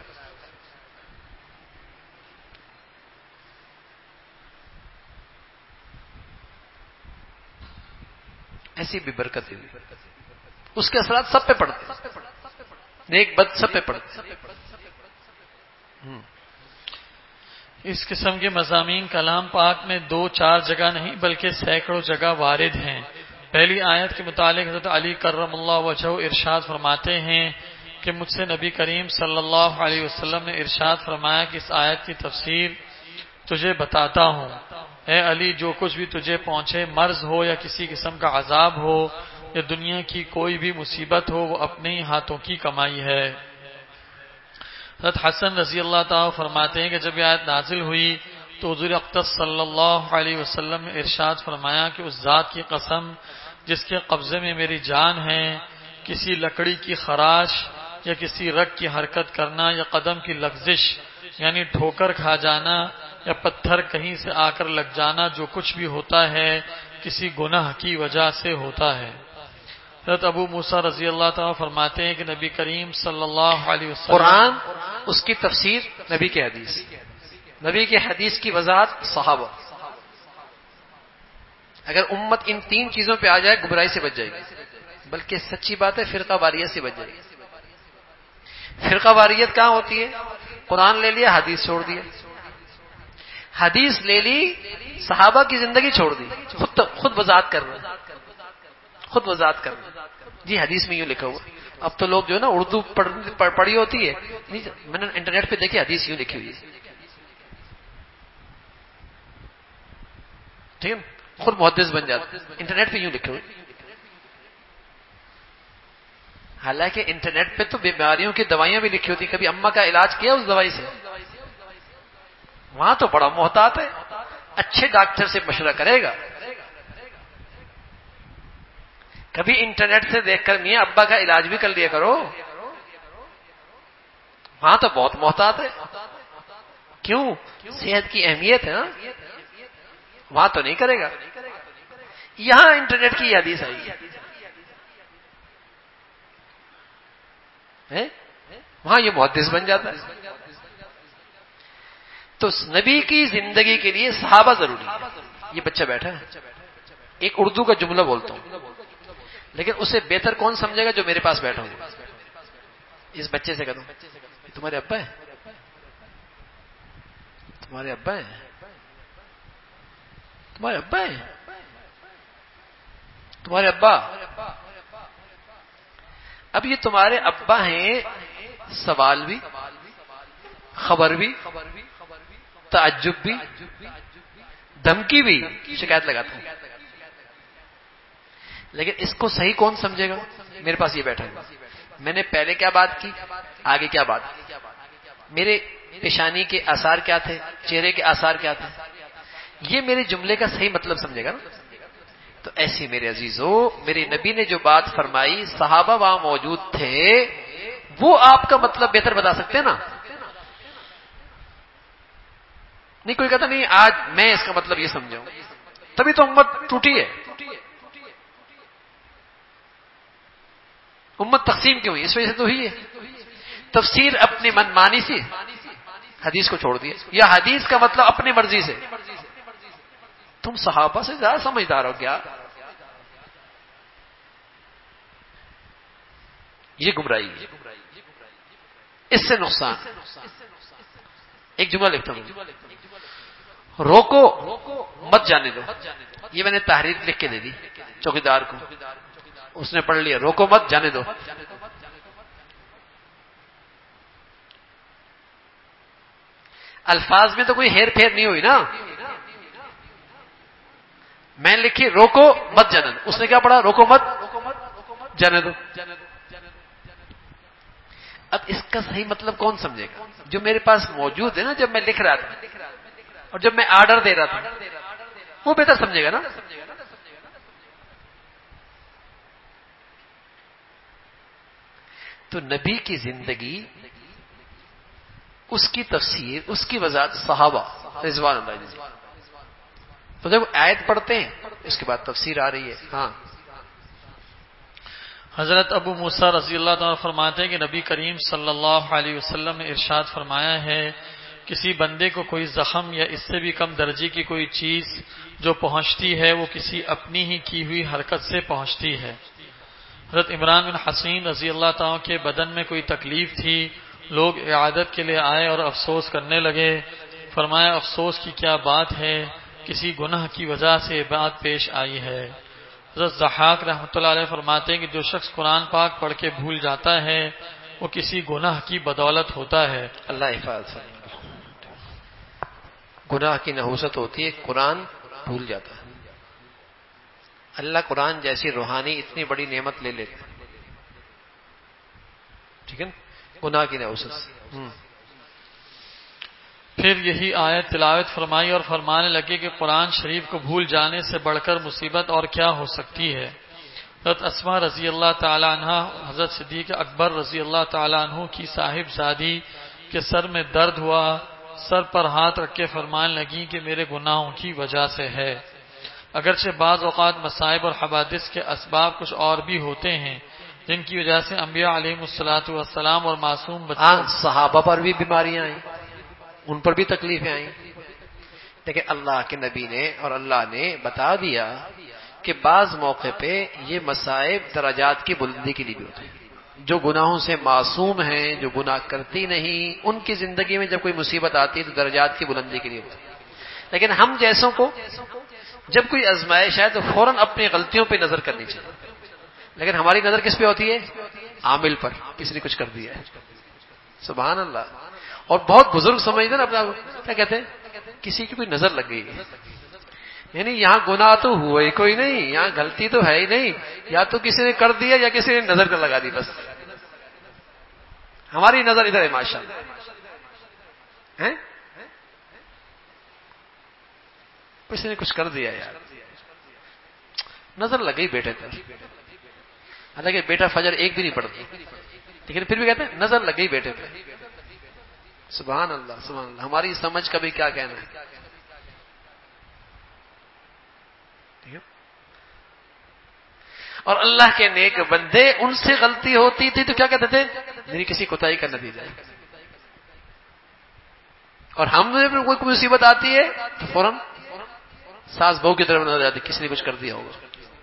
ایسی بھی برکت ہوئی، اس کے اثرات سب پہ پڑتے، نیک بد سب پہ پڑتے۔ اس قسم کے مضامین کلام پاک میں دو چار جگہ نہیں بلکہ سینکڑوں جگہ وارد ہیں۔ پہلی آیت کے متعلق حضرت علی کرم اللہ وجہہ ارشاد فرماتے ہیں کہ مجھ سے نبی کریم صلی اللہ علیہ وسلم نے ارشاد فرمایا کہ اس آیت کی تفسیر تجھے بتاتا ہوں، اے علی جو کچھ بھی تجھے پہنچے، مرض ہو یا کسی قسم کا عذاب ہو یا دنیا کی کوئی بھی مصیبت ہو، وہ اپنے ہی ہاتھوں کی کمائی ہے۔ حضرت حسن رضی اللہ تعالیٰ فرماتے ہیں کہ جب یہ آیت نازل ہوئی تو حضور اقدس صلی اللہ علیہ وسلم نے ارشاد فرمایا کہ اس ذات کی قسم جس کے قبضے میں میری جان ہے، کسی لکڑی کی خراش یا کسی رگ کی حرکت کرنا یا قدم کی لغزش یعنی ٹھوکر کھا جانا یا پتھر کہیں سے آ کر لگ جانا، جو کچھ بھی ہوتا ہے کسی گناہ کی وجہ سے ہوتا ہے۔ حضرت ابو موسیٰ رضی اللہ تعالیٰ فرماتے ہیں کہ نبی کریم صلی اللہ علیہ وسلم، قرآن اس کی تفسیر نبی کے حدیث، نبی کے حدیث کی وضاحت صحابہ۔ اگر امت ان تین چیزوں پہ آ جائے گمراہی سے بچ جائے گی، بلکہ سچی بات ہے فرقہ واریت سے بچ جائے گی۔ فرقہ واریت کہاں ہوتی ہے؟ قرآن لے لیا، حدیث چھوڑ دیا، حدیث لے لی، صحابہ کی زندگی چھوڑ دی، خود خود وضاحت کرنا، خود وضاحت کرنا، جی حدیث میں یوں لکھا ہوا۔ اب تو لوگ جو ہے نا اردو پڑھی ہوتی ہے، میں نے انٹرنیٹ پہ دیکھی حدیث یوں لکھی ہوئی ہے، ٹھیک ہے، خود محدث بن جاتا، انٹرنیٹ پہ یوں لکھے ہوئے۔ حالانکہ انٹرنیٹ پہ تو بیماریوں کی دوائیاں بھی لکھی ہوتی، کبھی اماں کا علاج کیا اس دوائی سے؟ وہاں تو بڑا محتاط ہے، اچھے ڈاکٹر سے مشورہ کرے گا۔ کبھی انٹرنیٹ سے دیکھ کر میاں ابا کا علاج بھی کر لیا کرو، وہاں تو بہت محتاط ہے۔ کیوں؟ صحت کی اہمیت ہے نا، وہاں تو نہیں کرے گا۔ یہاں انٹرنیٹ کی حدیث آئی ہے، وہاں یہ محدث بن جاتا ہے۔ تو نبی کی زندگی کے لیے صحابہ ضروری ہے۔ یہ بچہ بیٹھا ہے، ایک اردو کا جملہ بولتا ہوں، لیکن اسے بہتر کون سمجھے گا جو میرے پاس بیٹھا ہوں؟ اس بچے سے کہتا ہوں تمہارے ابا ہے، تمہارے ابا ہے، تمہارے ابا ہے، تمہارے ابا۔ اب یہ تمہارے ابا ہیں، سوال بھی، خبر بھی، تعجب بھی، دھمکی بھی، شکایت لگاتا ہوں، لیکن اس کو صحیح کون سمجھے گا؟ میرے پاس یہ بیٹھا ہے، میں نے پہلے کیا بات کی، آگے کیا بات کی، میرے پیشانی کے آثار کیا تھے، چہرے کے آثار کیا تھے، یہ میرے جملے کا صحیح مطلب سمجھے گا نا۔ تو ایسی میرے عزیزو، میرے نبی نے جو بات فرمائی، صحابہ وہاں موجود تھے، وہ آپ کا مطلب بہتر بتا سکتے ہیں نا۔ نہیں کوئی کہتا نہیں آج میں اس کا مطلب یہ سمجھاؤں، تبھی تو امت ٹوٹی ہے، امت تقسیم کیوں ہوئی؟ اس وجہ سے تو ہوئی ہے، تفسیر اپنی من مانی سی حدیث کو چھوڑ دیا، یا حدیث کا مطلب اپنی مرضی سے۔ تم صحابہ سے زیادہ سمجھدار ہو کیا؟ یہ گمراہی ہے، اس سے نقصان۔ ایک جملہ لکھتا ہوں، روکو مت جانے دو، یہ میں نے تحریر لکھ کے دے دی چوکیدار کو، اس نے پڑھ لیا روکو مت جانے دو. الفاظ میں تو کوئی ہیر پھیر نہیں ہوئی نا. میں لکھی روکو مت جانے دو, اس نے کیا پڑھا روکو مت جانے دو. اب اس کا صحیح مطلب کون سمجھے گا؟ جو میرے پاس موجود ہے نا جب میں لکھ رہا تھا اور جب میں آرڈر دے رہا تھا وہ بہتر سمجھے گا نا. تو نبی کی زندگی, اس کی تفسیر, اس کی وضاحت صحابہ رضوان اللہ علیہ. تو جب آیت پڑھتے ہیں اس کے بعد تفسیر آ رہی ہے. ہاں حضرت ابو موسیٰ رضی اللہ تعالیٰ فرماتے ہیں کہ نبی کریم صلی اللہ علیہ وسلم نے ارشاد فرمایا ہے کسی بندے کو کوئی زخم یا اس سے بھی کم درجے کی کوئی چیز جو پہنچتی ہے وہ کسی اپنی ہی کی ہوئی حرکت سے پہنچتی ہے. حضرت عمران بن حسین رضی اللہ تعالیٰ کے بدن میں کوئی تکلیف تھی, لوگ اعادت کے لیے آئے اور افسوس کرنے لگے. فرمایا افسوس کی کیا بات ہے, کسی گناہ کی وجہ سے بات پیش آئی ہے. حضرت ضحاک رحمۃ اللہ علیہ فرماتے ہیں کہ جو شخص قرآن پاک پڑھ کے بھول جاتا ہے وہ کسی گناہ کی بدولت ہوتا ہے. اللہ حفاظت. گناہ کی نحوست ہوتی ہے, قرآن بھول جاتا ہے. اللہ قرآن جیسی روحانی اتنی بڑی نعمت لے لیتے, ٹھیک ہے نا, گناہ کی نحوست سے. پھر یہی آیت تلاوت فرمائی اور فرمانے لگے کہ قرآن شریف کو بھول جانے سے بڑھ کر مصیبت اور کیا ہو سکتی ہے. حضرت اسما رضی اللہ تعالی عنہ حضرت صدیق اکبر رضی اللہ تعالی عنہ کی صاحب زادی کے سر میں درد ہوا, سر پر ہاتھ رکھ کے فرمانے لگی کہ میرے گناہوں کی وجہ سے ہے. اگرچہ بعض اوقات مصائب اور حوادث کے اسباب کچھ اور بھی ہوتے ہیں جن کی وجہ سے انبیاء علیہ الصلوۃ والسلام اور معصوم بچوں صحابہ پر بھی بیماریاں آئیں, ان پر بھی تکلیفیں آئیں, لیکن اللہ کے نبی نے اور اللہ نے بتا دیا کہ بعض موقع پہ یہ مصائب درجات کی بلندی کے لیے بھی ہوتے ہیں. جو گناہوں سے معصوم ہیں, جو گناہ کرتی نہیں, ان کی زندگی میں جب کوئی مصیبت آتی ہے تو درجات کی بلندی کے لیے ہوتی ہے. لیکن ہم جیسوں کو جب کوئی آزمائش ہے تو فوراً اپنی غلطیوں پہ نظر کرنی چاہیے, لیکن ہماری نظر کس پہ ہوتی ہے؟ عامل پر, کس نے کچھ کر دیا ہے. سبحان اللہ. اور بہت بزرگ سمجھتے نا اپنا, کیا کہتے ہیں, کسی کی کوئی نظر لگ گئی, یعنی یہاں گناہ تو ہوا ہی کوئی نہیں, یہاں غلطی تو ہے ہی نہیں, یا تو کسی نے کر دیا یا کسی نے نظر کر لگا دی, بس ہماری نظر ادھر ہے ماشاء اللہ. کسی نے کچھ کر دیا یار, نظر لگ گئی بیٹے پر, حالانکہ بیٹا فجر ایک بھی نہیں پڑھتی, لیکن پھر بھی کہتے ہیں نظر لگ گئی بیٹے پہ. سبحان اللہ سبحان اللہ. ہماری سمجھ کا بھی کیا کہنا ہے. ٹھیک ہے. اور اللہ کے نیک بندے, ان سے غلطی ہوتی تھی تو کیا کہتے تھے, میری کسی کوتاہی کا نتیجہ ہے. اور ہم نے کوئی مصیبت آتی ہے تو فوراً ساس بہو کی طرف نظر جاتی, کسی نے کچھ کر دیا ہوگا.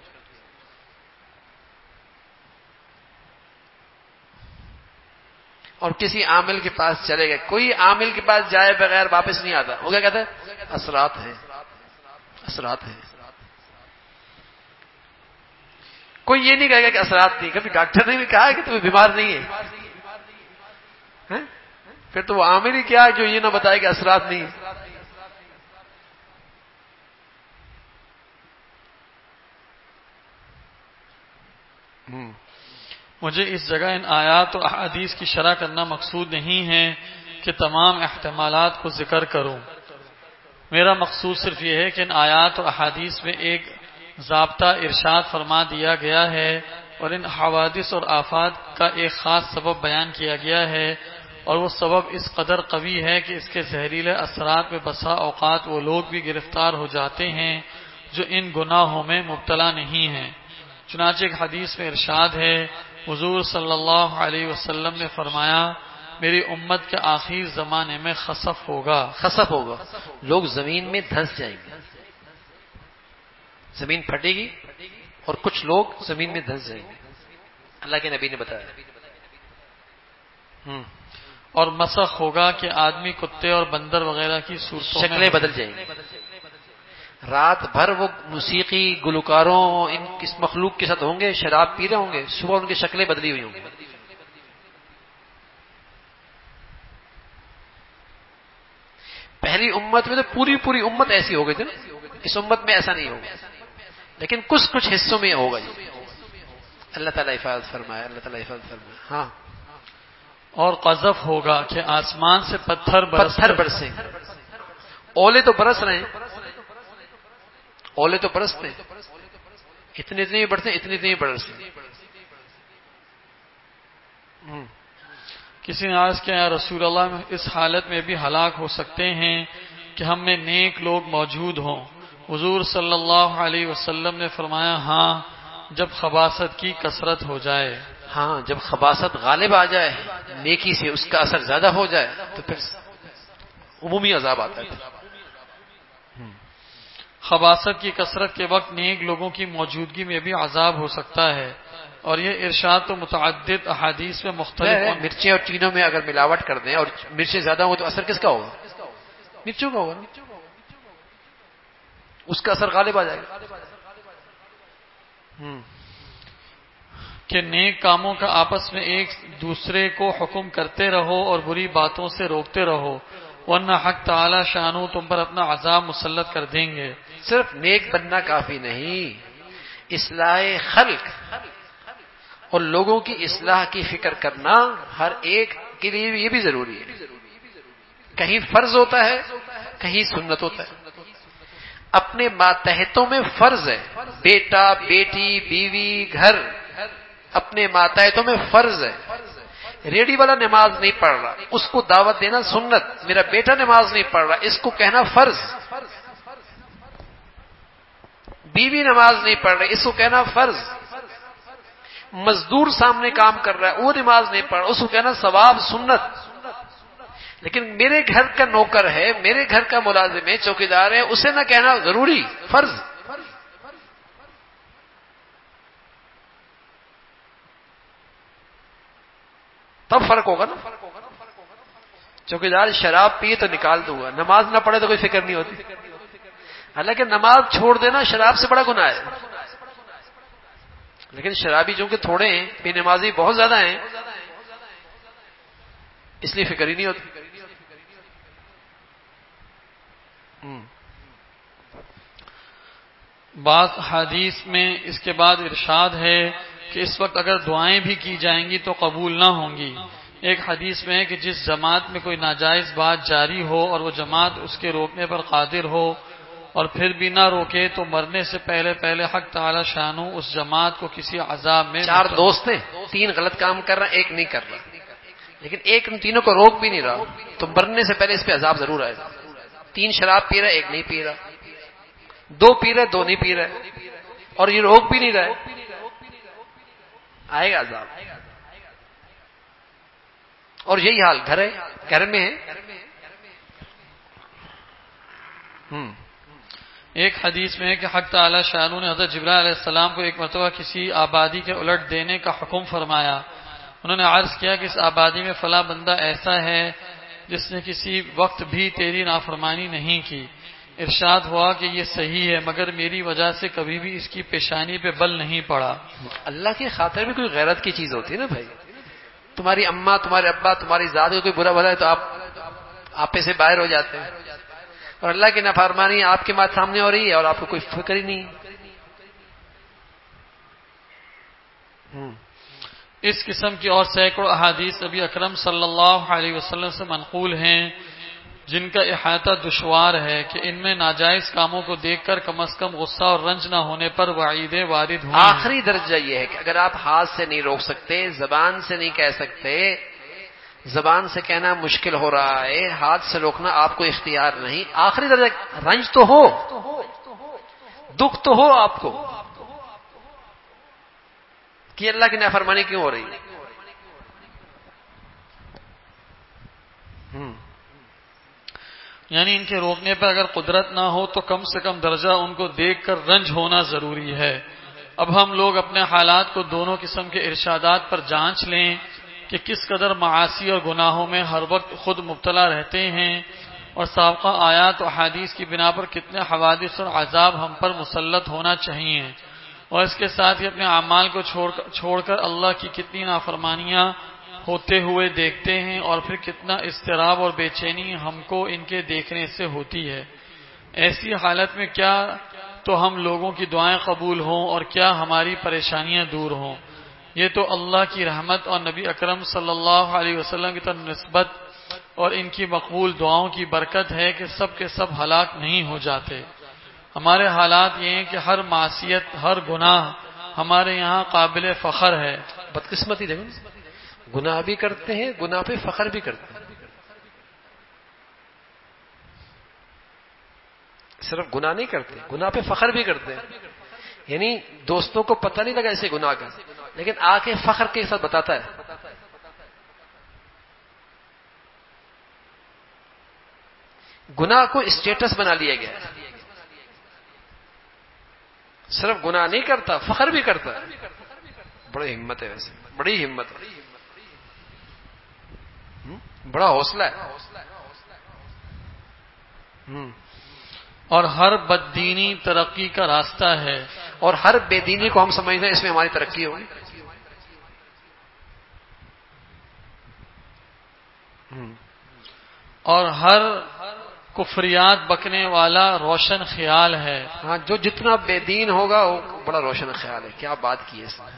اور کسی عامل کے پاس چلے گئے, کوئی عامل کے پاس جائے بغیر واپس نہیں آتا, وہ کیا کہتا ہے, اثرات ہیں اثرات ہیں. کوئی یہ نہیں کہے گا کہ اثرات نہیں. کبھی ڈاکٹر نے بھی کہا کہ تمہیں بیمار نہیں ہے, پھر تو وہ عامل ہی کیا جو یہ نہ بتائے کہ اثرات نہیں ہے. مجھے اس جگہ ان آیات اور احادیث کی شرح کرنا مقصود نہیں ہے کہ تمام احتمالات کو ذکر کروں. میرا مقصود صرف یہ ہے کہ ان آیات اور احادیث میں ایک ضابطہ ارشاد فرما دیا گیا ہے اور ان حوادث اور آفات کا ایک خاص سبب بیان کیا گیا ہے, اور وہ سبب اس قدر قوی ہے کہ اس کے زہریلے اثرات میں بسا اوقات وہ لوگ بھی گرفتار ہو جاتے ہیں جو ان گناہوں میں مبتلا نہیں ہیں. چنانچہ ایک حدیث میں ارشاد ہے, حضور صلی اللہ علیہ وسلم نے فرمایا, میری امت کے آخر زمانے میں خسف ہوگا. خسف ہوگا, لوگ زمین میں دھنس جائیں گے, زمین پھٹے گی اور کچھ لوگ زمین میں دھنس جائیں گے. اللہ کے نبی نے بتایا. ہم اور مسخ ہوگا کہ آدمی کتے اور بندر وغیرہ کی صورتوں شکلیں بدل جائیں گی. رات بھر وہ موسیقی گلوکاروں ان اس مخلوق کے ساتھ ہوں گے، شراب پی رہے ہوں گے، صبح ان کی شکلیں بدلی ہوئی ہوں گی. پہلی امت میں تو پوری پوری امت ایسی ہو گئی تھی نا، اس امت میں ایسا نہیں ہوگا، لیکن کچھ کچھ حصوں میں ہوگا. یہ اللہ تعالیٰ حفاظت فرمائے، اللہ تعالیٰ حفاظت فرمائے. ہاں، اور قذف ہوگا کہ آسمان سے پتھر پتھر برسیں. اولے تو برس رہے ہیں، اولے تو برستے ہیں، اتنے اتنے برستے ہیں، اتنے اتنے برستے ہیں. کسی نے عرض کیا یا رسول اللہ اس حالت میں بھی ہلاک ہو سکتے ہیں کہ ہم میں نیک لوگ موجود ہوں. حضور صلی اللہ علیہ وسلم نے فرمایا ہاں، جب خباثت کی کثرت ہو جائے. ہاں، جب خباثت غالب آ جائے، نیکی سے اس کا اثر زیادہ ہو جائے تو پھر عمومی عذاب آتا ہے. خباثت کی کثرت کے وقت نیک لوگوں کی موجودگی میں بھی عذاب ہو سکتا ہے. اور یہ ارشاد تو متعدد احادیث میں مختلف. مرچیں اور چینوں میں اگر ملاوٹ کر دیں اور مرچیں زیادہ ہو تو اثر کس کا ہوگا؟ مرچوں کا ہوگا، اس کا اثر غالب آ جائے گا. کہ نیک کاموں کا آپس میں ایک دوسرے کو حکم کرتے رہو اور بری باتوں سے روکتے رہو، ورنہ حق تعالی شانو تم پر اپنا عذاب مسلط کر دیں گے. صرف نیک بننا کافی نہیں، اصلاح خلق اور لوگوں کی اصلاح کی فکر کرنا ہر ایک کے لیے یہ بھی ضروری ہے. کہیں فرض ہوتا ہے، کہیں سنت ہوتا ہے. اپنے ماتحتوں میں فرض ہے، بیٹا بیٹی بیوی گھر اپنے ماتحتوں میں فرض ہے. ریڈی والا نماز نہیں پڑھ رہا، اس کو دعوت دینا سنت. میرا بیٹا نماز نہیں پڑھ رہا، اس کو کہنا فرض. بیوی نماز نہیں پڑھ رہی، اس کو کہنا فرض. مزدور سامنے کام کر رہا ہے، وہ نماز نہیں پڑھ رہا، اس کو کہنا ثواب سنت. لیکن میرے گھر کا نوکر ہے، میرے گھر کا ملازم ہے، چوکیدار ہے، اسے نہ کہنا ضروری، فرض. تب فرق ہوگا نا. چوکیدار شراب پیے تو نکال دوں گا، نماز نہ پڑھے تو کوئی فکر نہیں ہوتی. حالانکہ نماز چھوڑ دینا شراب سے بڑا گناہ ہے. لیکن شرابی جو کہ تھوڑے ہیں، بے نمازی بہت زیادہ ہیں، اس لیے فکر ہی نہیں ہوتی. بعض حدیث میں اس کے بعد ارشاد ہے کہ اس وقت اگر دعائیں بھی کی جائیں گی تو قبول نہ ہوں گی. ایک حدیث میں ہے کہ جس جماعت میں کوئی ناجائز بات جاری ہو اور وہ جماعت اس کے روکنے پر قادر ہو اور پھر بھی نہ روکے تو مرنے سے پہلے پہلے حق تعالی شانو اس جماعت کو کسی عذاب میں. چار دوست ہیں، تین غلط کام کر رہا ہیں، ایک نہیں کر رہا، لیکن ایک ان تینوں کو روک بھی نہیں رہا، تو مرنے سے پہلے اس پہ عذاب ضرور آئے گا. تین شراب پی رہا ہے، ایک نہیں پی رہا، دو پی رہے دو نہیں پی رہے، اور یہ روک بھی نہیں رہے، آئے گا عذاب. اور یہی حال گھر ہے، گھر میں ہے. ایک حدیث میں ہے کہ حق تعالی شانو نے حضرت جبرائیل علیہ السلام کو ایک مرتبہ کسی آبادی کے الٹ دینے کا حکم فرمایا. انہوں نے عرض کیا کہ اس آبادی میں فلاں بندہ ایسا ہے جس نے کسی وقت بھی تیری نافرمانی نہیں کی. ارشاد ہوا کہ یہ صحیح ہے مگر میری وجہ سے کبھی بھی اس کی پیشانی پہ بل نہیں پڑا. اللہ کی خاطر بھی کوئی غیرت کی چیز ہوتی ہے نا بھائی. تمہاری اماں، تمہارے ابا، تمہاری ذات کا کوئی برا بھلا ہے تو آپ آپے سے باہر ہو جاتے ہیں، اور اللہ کی نافرمانی آپ کے ماتھ سامنے ہو رہی ہے اور آپ کو کوئی فکر ہی نہیں. اس قسم کی اور سینکڑوں احادیث نبی اکرم صلی اللہ علیہ وسلم سے منقول ہیں جن کا احاطہ دشوار ہے کہ ان میں ناجائز کاموں کو دیکھ کر کم از کم غصہ اور رنج نہ ہونے پر وعیدیں وارد ہوئی. آخری درجہ یہ ہے کہ اگر آپ ہاتھ سے نہیں روک سکتے، زبان سے نہیں کہہ سکتے، زبان سے کہنا مشکل ہو رہا ہے، ہاتھ سے روکنا آپ کو اختیار نہیں، آخری درجہ رنج تو ہو، دکھ تو ہو آپ کو کہ اللہ کی نافرمانی کیوں ہو رہی ہے. یعنی ان کے روکنے پر اگر قدرت نہ ہو تو کم سے کم درجہ ان کو دیکھ کر رنج ہونا ضروری ہے. اب ہم لوگ اپنے حالات کو دونوں قسم کے ارشادات پر جانچ لیں کہ کس قدر معاصی اور گناہوں میں ہر وقت خود مبتلا رہتے ہیں اور سابقہ آیات و حدیث کی بنا پر کتنے حوادث اور عذاب ہم پر مسلط ہونا چاہیے، اور اس کے ساتھ ہی اپنے اعمال کو چھوڑ کر چھوڑ کر اللہ کی کتنی نافرمانیاں ہوتے ہوئے دیکھتے ہیں، اور پھر کتنا اضطراب اور بے چینی ہم کو ان کے دیکھنے سے ہوتی ہے۔ ایسی حالت میں کیا تو ہم لوگوں کی دعائیں قبول ہوں اور کیا ہماری پریشانیاں دور ہوں۔ یہ تو اللہ کی رحمت اور نبی اکرم صلی اللہ علیہ وسلم کی طرف نسبت اور ان کی مقبول دعاؤں کی برکت ہے کہ سب کے سب ہلاک نہیں ہو جاتے۔ ہمارے حالات یہ ہیں کہ ہر معصیت، ہر گناہ ہمارے یہاں قابل فخر ہے۔ بدقسمتی دیکھو، گناہ بھی کرتے ہیں، گناہ پہ فخر بھی کرتے ہیں۔ صرف گناہ نہیں کرتے، گناہ پہ فخر بھی کرتے ہیں۔ یعنی دوستوں کو پتہ نہیں لگا ایسے گناہ کا، لیکن آ کے فخر کے ساتھ بتاتا ہے۔ گناہ کو اسٹیٹس بنا لیا گیا ہے، صرف گناہ نہیں کرتا، فخر بھی کرتا ہے۔ بڑی ہمت ہے، ویسے بڑی ہمت ہے، بڑا حوصلہ ہے۔ اور ہر بددینی ترقی کا راستہ ہے، اور ہر بے دینی کو ہم سمجھتے ہیں اس میں ہماری ترقی ہوگی۔ اور ہر کفریات بکنے والا روشن خیال ہے۔ ہاں، جو جتنا بے دین ہوگا وہ بڑا روشن خیال ہے۔ کیا بات کی ہے اس نے۔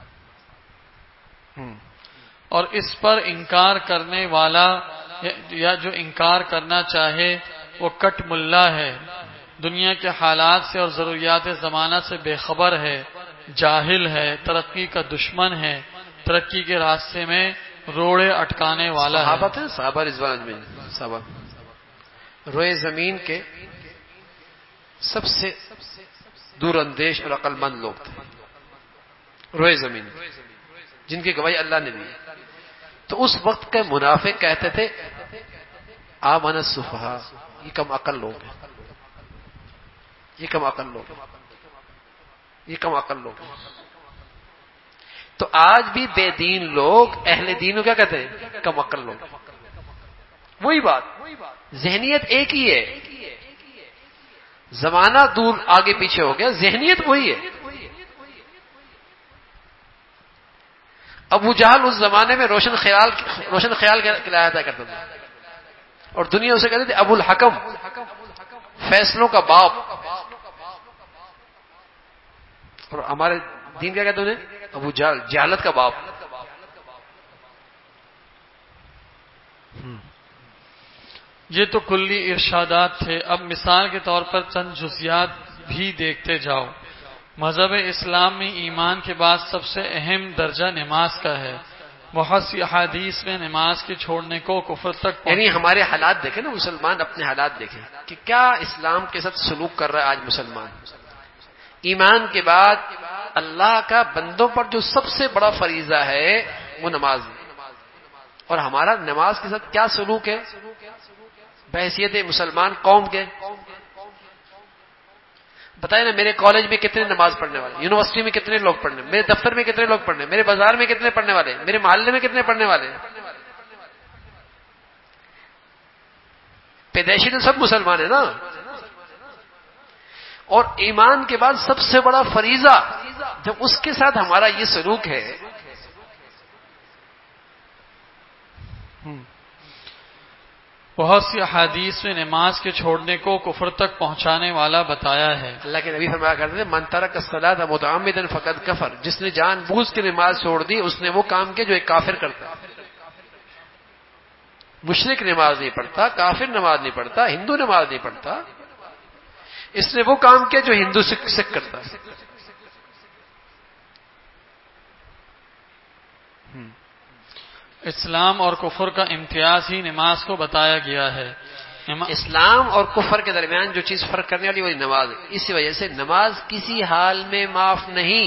اور اس پر انکار کرنے والا یا جو انکار کرنا چاہے وہ کٹ ملا ہے، دنیا کے حالات سے اور ضروریات زمانہ سے بے خبر ہے، جاہل ہے، ترقی کا دشمن ہے، ترقی کے راستے میں روڑے اٹکانے والا ہے۔ صحابہ تھے، صحابہ رضوان میں صحابہ روئے زمین کے سب سے دور اندیش اور عقل مند لوگ تھے، روئے زمین جن کی گواہی اللہ نے دی۔ تو اس وقت کے منافق کہتے تھے آمن السفہاء، یہ کم عقل لوگ ہیں، یہ کم عقل لوگ ہیں، یہ کم عقل لوگ ہیں۔ تو آج بھی بے دین لوگ اہل دین کو کیا کہتے ہیں؟ کم عقل لوگ۔ وہی بات، ذہنیت ایک ہی ہے، زمانہ دور آگے پیچھے ہو گیا، ذہنیت وہی ہے۔ ابو جہل اس زمانے میں روشن خیال روشن خیال کہلایا کرتا تھا، اور دنیا اسے کہتے تھے ابو الحکم، فیصلوں کا باپ۔ اور ہمارے دین کیا کہتے ہیں انہیں؟ ابو جہل، جہالت کا باپ۔ یہ تو کلی ارشادات تھے، اب مثال کے طور پر چند جزیات بھی دیکھتے جاؤ۔ مذہب اسلام میں ایمان کے بعد سب سے اہم درجہ نماز کا ہے۔ بہت سی احادیث میں نماز کے چھوڑنے کو کفر تک پہنچ... یعنی ہمارے حالات دیکھیں نا، مسلمان اپنے حالات دیکھیں کہ کیا اسلام کے ساتھ سلوک کر رہا ہے آج مسلمان۔ ایمان کے بعد اللہ کا بندوں پر جو سب سے بڑا فریضہ ہے وہ نماز ہے، اور ہمارا نماز کے ساتھ کیا سلوک ہے بحیثیت مسلمان قوم کے؟ بتائیں نا، میرے کالج میں کتنے نماز پڑھنے والے، یونیورسٹی میں کتنے لوگ پڑھنے، میرے دفتر میں کتنے لوگ پڑھنے، میرے بازار میں کتنے پڑھنے والے، میرے محلے میں کتنے پڑھنے والے؟ پیدائشی تو سب مسلمان ہیں نا۔ اور ایمان کے بعد سب سے بڑا فریضہ جب اس کے ساتھ ہمارا یہ سلوک ہے، بہت سی احادیث میں نماز کے چھوڑنے کو کفر تک پہنچانے والا بتایا ہے۔ اللہ کے نبی فرمایا کرتے تھے من ترک الصلاۃ متعمدا فقد کفر، جس نے جان بوجھ کے نماز چھوڑ دی اس نے وہ کام کیا جو ایک کافر کرتا ہے۔ مشرک نماز نہیں پڑھتا، کافر نماز نہیں پڑھتا، ہندو نماز نہیں پڑھتا، اس نے وہ کام کیا جو ہندو سکھ سکھ کرتا ہے۔ اسلام اور کفر کا امتیاز ہی نماز کو بتایا گیا ہے۔ اسلام اور کفر کے درمیان جو چیز فرق کرنے والی وہی نماز ہے۔ اسی وجہ سے نماز کسی حال میں معاف نہیں،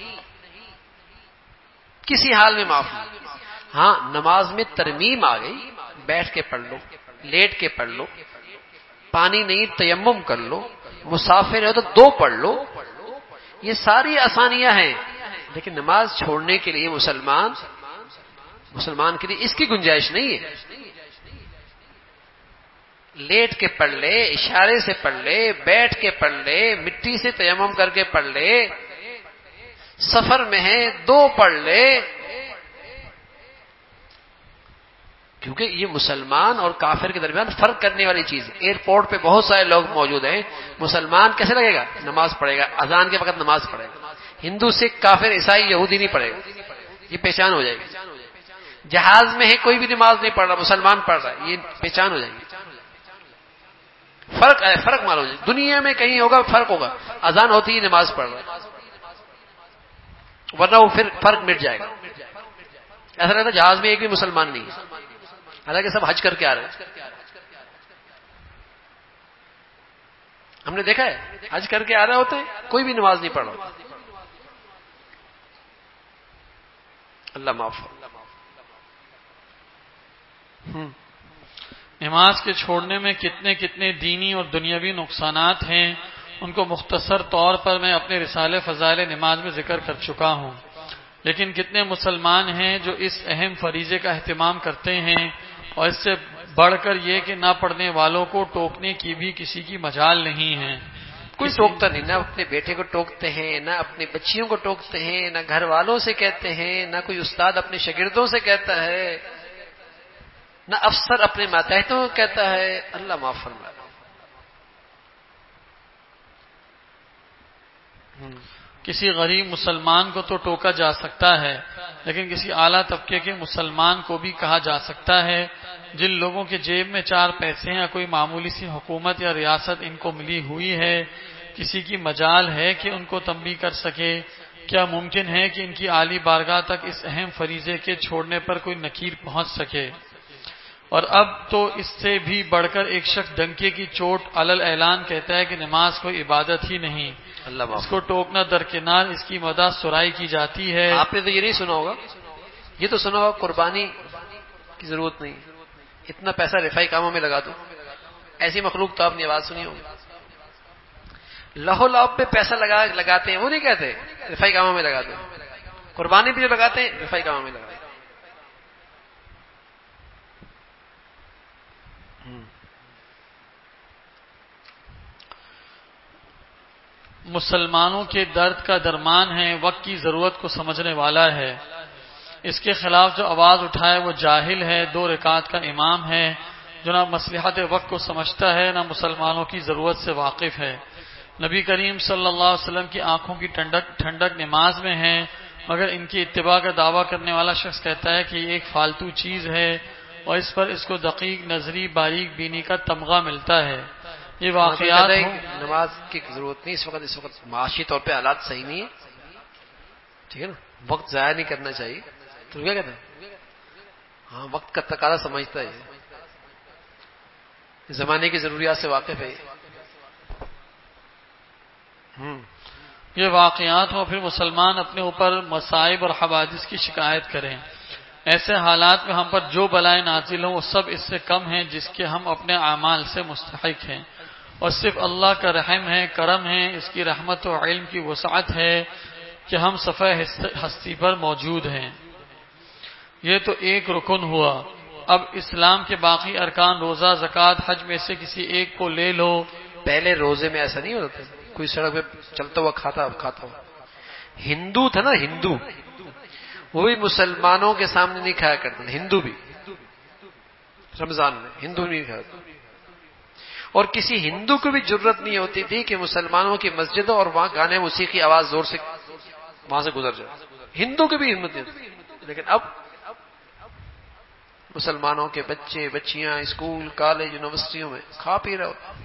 کسی حال میں معاف نہیں۔ ہاں، نماز میں ترمیم آ گئی، بیٹھ کے پڑھ لو، لیٹ کے پڑھ لو، پانی نہیں تیمم کر لو، مسافر ہو تو دو پڑھ لو، یہ ساری آسانیاں ہیں، لیکن نماز چھوڑنے کے لیے مسلمان مسلمان کے لیے اس کی گنجائش نہیں ہے، لیٹ کے پڑھ لے، اشارے سے پڑھ لے، بیٹھ کے پڑھ لے، مٹی سے تیمم کر کے پڑھ لے، سفر میں ہے دو پڑھ لے، کیونکہ یہ مسلمان اور کافر کے درمیان فرق کرنے والی چیز ہے۔ ایئرپورٹ پہ بہت سارے لوگ موجود ہیں، مسلمان کیسے لگے گا؟ نماز پڑھے گا، اذان کے وقت نماز پڑھے گا۔ ہندو، سکھ، کافر، عیسائی، یہودی نہیں پڑھے گا، یہ پہچان ہو جائے گی۔ جہاز میں ہے کوئی بھی نماز نہیں پڑھ رہا، مسلمان پڑھ رہا ہے، یہ پہچان ہو جائے گی۔ فرق ہے، فرق معلوم ہو جائے، دنیا میں کہیں ہوگا فرق ہوگا، اذان ہوتی ہی نماز پڑھ رہا ہے، ورنہ وہ پھر فرق مٹ جائے گا۔ ایسا لگتا ہے جہاز میں ایک بھی مسلمان نہیں ہے، حالانکہ سب حج کر کے آ رہے ہیں۔ ہم نے دیکھا ہے حج کر کے آ رہے ہوتے ہیں، کوئی بھی نماز نہیں پڑھ رہا۔ اللہ معاف۔ نماز کے چھوڑنے میں کتنے کتنے دینی اور دنیاوی نقصانات ہیں، ان کو مختصر طور پر میں اپنے رسالے فضائل نماز میں ذکر کر چکا ہوں، لیکن کتنے مسلمان ہیں جو اس اہم فریضے کا اہتمام کرتے ہیں اور اس سے بڑھ کر یہ کہ نہ پڑھنے والوں کو ٹوکنے کی بھی کسی کی مجال نہیں ہے۔ کوئی ٹوکتا نہیں، نہ اپنے بیٹے کو ٹوکتے ہیں، نہ اپنی بچیوں کو ٹوکتے ہیں، نہ گھر والوں سے کہتے ہیں، نہ کوئی استاد اپنے شاگردوں سے کہتا ہے، نہ افسر اپنے ماتحتوں کو کہتا ہے۔ اللہ معاف فرمائے۔ کسی غریب مسلمان کو تو ٹوکا جا سکتا ہے، لیکن کسی اعلیٰ طبقے کے مسلمان کو بھی کہا جا سکتا ہے جن لوگوں کے جیب میں چار پیسے یا کوئی معمولی سی حکومت یا ریاست ان کو ملی ہوئی ہے، کسی کی مجال ہے کہ ان کو تنبیہ کر سکے؟ کیا ممکن ہے کہ ان کی عالی بارگاہ تک اس اہم فریضے کے چھوڑنے پر کوئی نکیر پہنچ سکے؟ اور اب تو اس سے بھی بڑھ کر ایک شخص ڈنکے کی چوٹ علل اعلان کہتا ہے کہ نماز کوئی عبادت ہی نہیں، اللہ اس کو ٹوکنا درکنار اس کی مداح سرائی کی جاتی ہے۔ آپ نے تو یہ نہیں سنا ہوگا، یہ تو سنا ہوگا قربانی کی ضرورت نہیں، اتنا پیسہ رفائی کاموں میں لگا دو۔ ایسی مخلوق تو آپ نے آواز سنی ہوگی، لہو لعب پہ پیسہ لگا لگاتے ہیں، وہ نہیں کہتے رفائی کاموں میں لگا دو۔ قربانی بھی جو لگاتے ہیں رفائی کاموں میں لگاتے ہیں۔ مسلمانوں کے درد کا درمان ہے، وقت کی ضرورت کو سمجھنے والا ہے، اس کے خلاف جو آواز اٹھائے وہ جاہل ہے، دو رکعت کا امام ہے جو نہ مصلحت وقت کو سمجھتا ہے نہ مسلمانوں کی ضرورت سے واقف ہے۔ نبی کریم صلی اللہ علیہ وسلم کی آنکھوں کی ٹھنڈک ٹھنڈک نماز میں ہے، مگر ان کی اتباع کا دعویٰ کرنے والا شخص کہتا ہے کہ یہ ایک فالتو چیز ہے اور اس پر اس کو دقیق نظری باریک بینی کا تمغہ ملتا ہے۔ یہ واقعات نماز کی ضرورت نہیں اس وقت، اس وقت معاشی طور پہ حالات صحیح نہیں ہے، ٹھیک ہے نا، وقت ضائع نہیں کرنا چاہیے، تو کیا کہتے ہیں؟ ہاں وقت کا تقاضا سمجھتا ہے، زمانے کی ضروریات سے واقف ہے۔ یہ واقعات ہوں پھر مسلمان اپنے اوپر مصائب اور حوادث کی شکایت کریں۔ ایسے حالات میں ہم پر جو بلائیں نازل ہوں وہ سب اس سے کم ہیں جس کے ہم اپنے اعمال سے مستحق ہیں، اور صرف اللہ کا رحم ہے، کرم ہے، اس کی رحمت و علم کی وسعت ہے کہ ہم صفحہ ہستی پر موجود ہیں۔ یہ تو ایک رکن ہوا، اب اسلام کے باقی ارکان روزہ، زکوٰۃ، حج میں سے کسی ایک کو لے لو۔ پہلے روزے میں ایسا نہیں ہوتا تھا، کوئی سڑک پہ چلتا ہوا کھاتا کھاتا ہوا، ہندو تھا نا، ہندو وہ بھی مسلمانوں کے سامنے نہیں کھایا کرتا، ہندو بھی رمضان میں ہندو نہیں کھاتا، اور کسی ہندو کو بھی جرت نہیں ہوتی تھی کہ مسلمانوں کی مسجدوں اور وہاں گانے موسیقی آواز زور سے وہاں سے گزر جائے، ہندو کی بھی ہمت نہیں ہوتی۔ لیکن اب مسلمانوں کے بچے بچیاں اسکول کالج یونیورسٹیوں میں کھا پی رہے ہوتے۔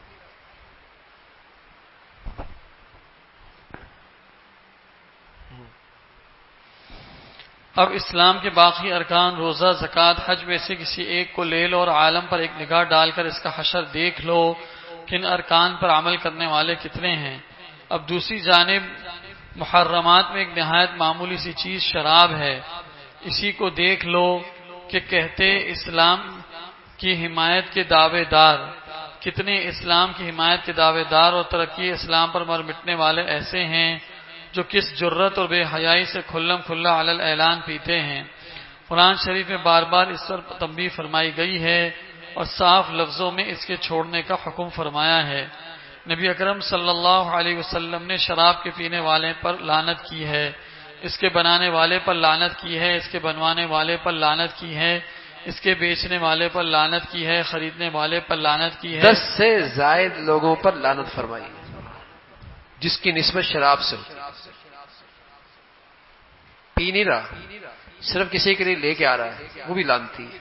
اب اسلام کے باقی ارکان روزہ، زکوٰۃ، حج میں سے کسی ایک کو لے لو اور عالم پر ایک نگاہ ڈال کر اس کا حشر دیکھ لو کہ ان ارکان پر عمل کرنے والے کتنے ہیں۔ اب دوسری جانب محرمات میں ایک نہایت معمولی سی چیز شراب ہے، اسی کو دیکھ لو کہ کہتے اسلام کی حمایت کے دعوے دار، کتنے اسلام کی حمایت کے دعوے دار اور ترقی اسلام پر مر مٹنے والے ایسے ہیں جو کس جرت اور بے حیائی سے کھلم کھلا علل اعلان پیتے ہیں۔ قرآن شریف میں بار بار اس پر تنبیہ فرمائی گئی ہے اور صاف لفظوں میں اس کے چھوڑنے کا حکم فرمایا ہے۔ نبی اکرم صلی اللہ علیہ وسلم نے شراب کے پینے والے پر لعنت کی ہے، اس کے بنانے والے پر لعنت کی ہے، اس کے بنوانے والے پر لعنت کی ہے، اس کے بیچنے والے پر لعنت کی ہے، خریدنے والے پر لعنت کی ہے۔ دس سے زائد لوگوں پر لعنت فرمائی جس کی نسبت شراب سے ہو۔ پی نہیں رہا، صرف کسی کے لیے لے کے آ رہا ہے، وہ بھی لعنتی ہے۔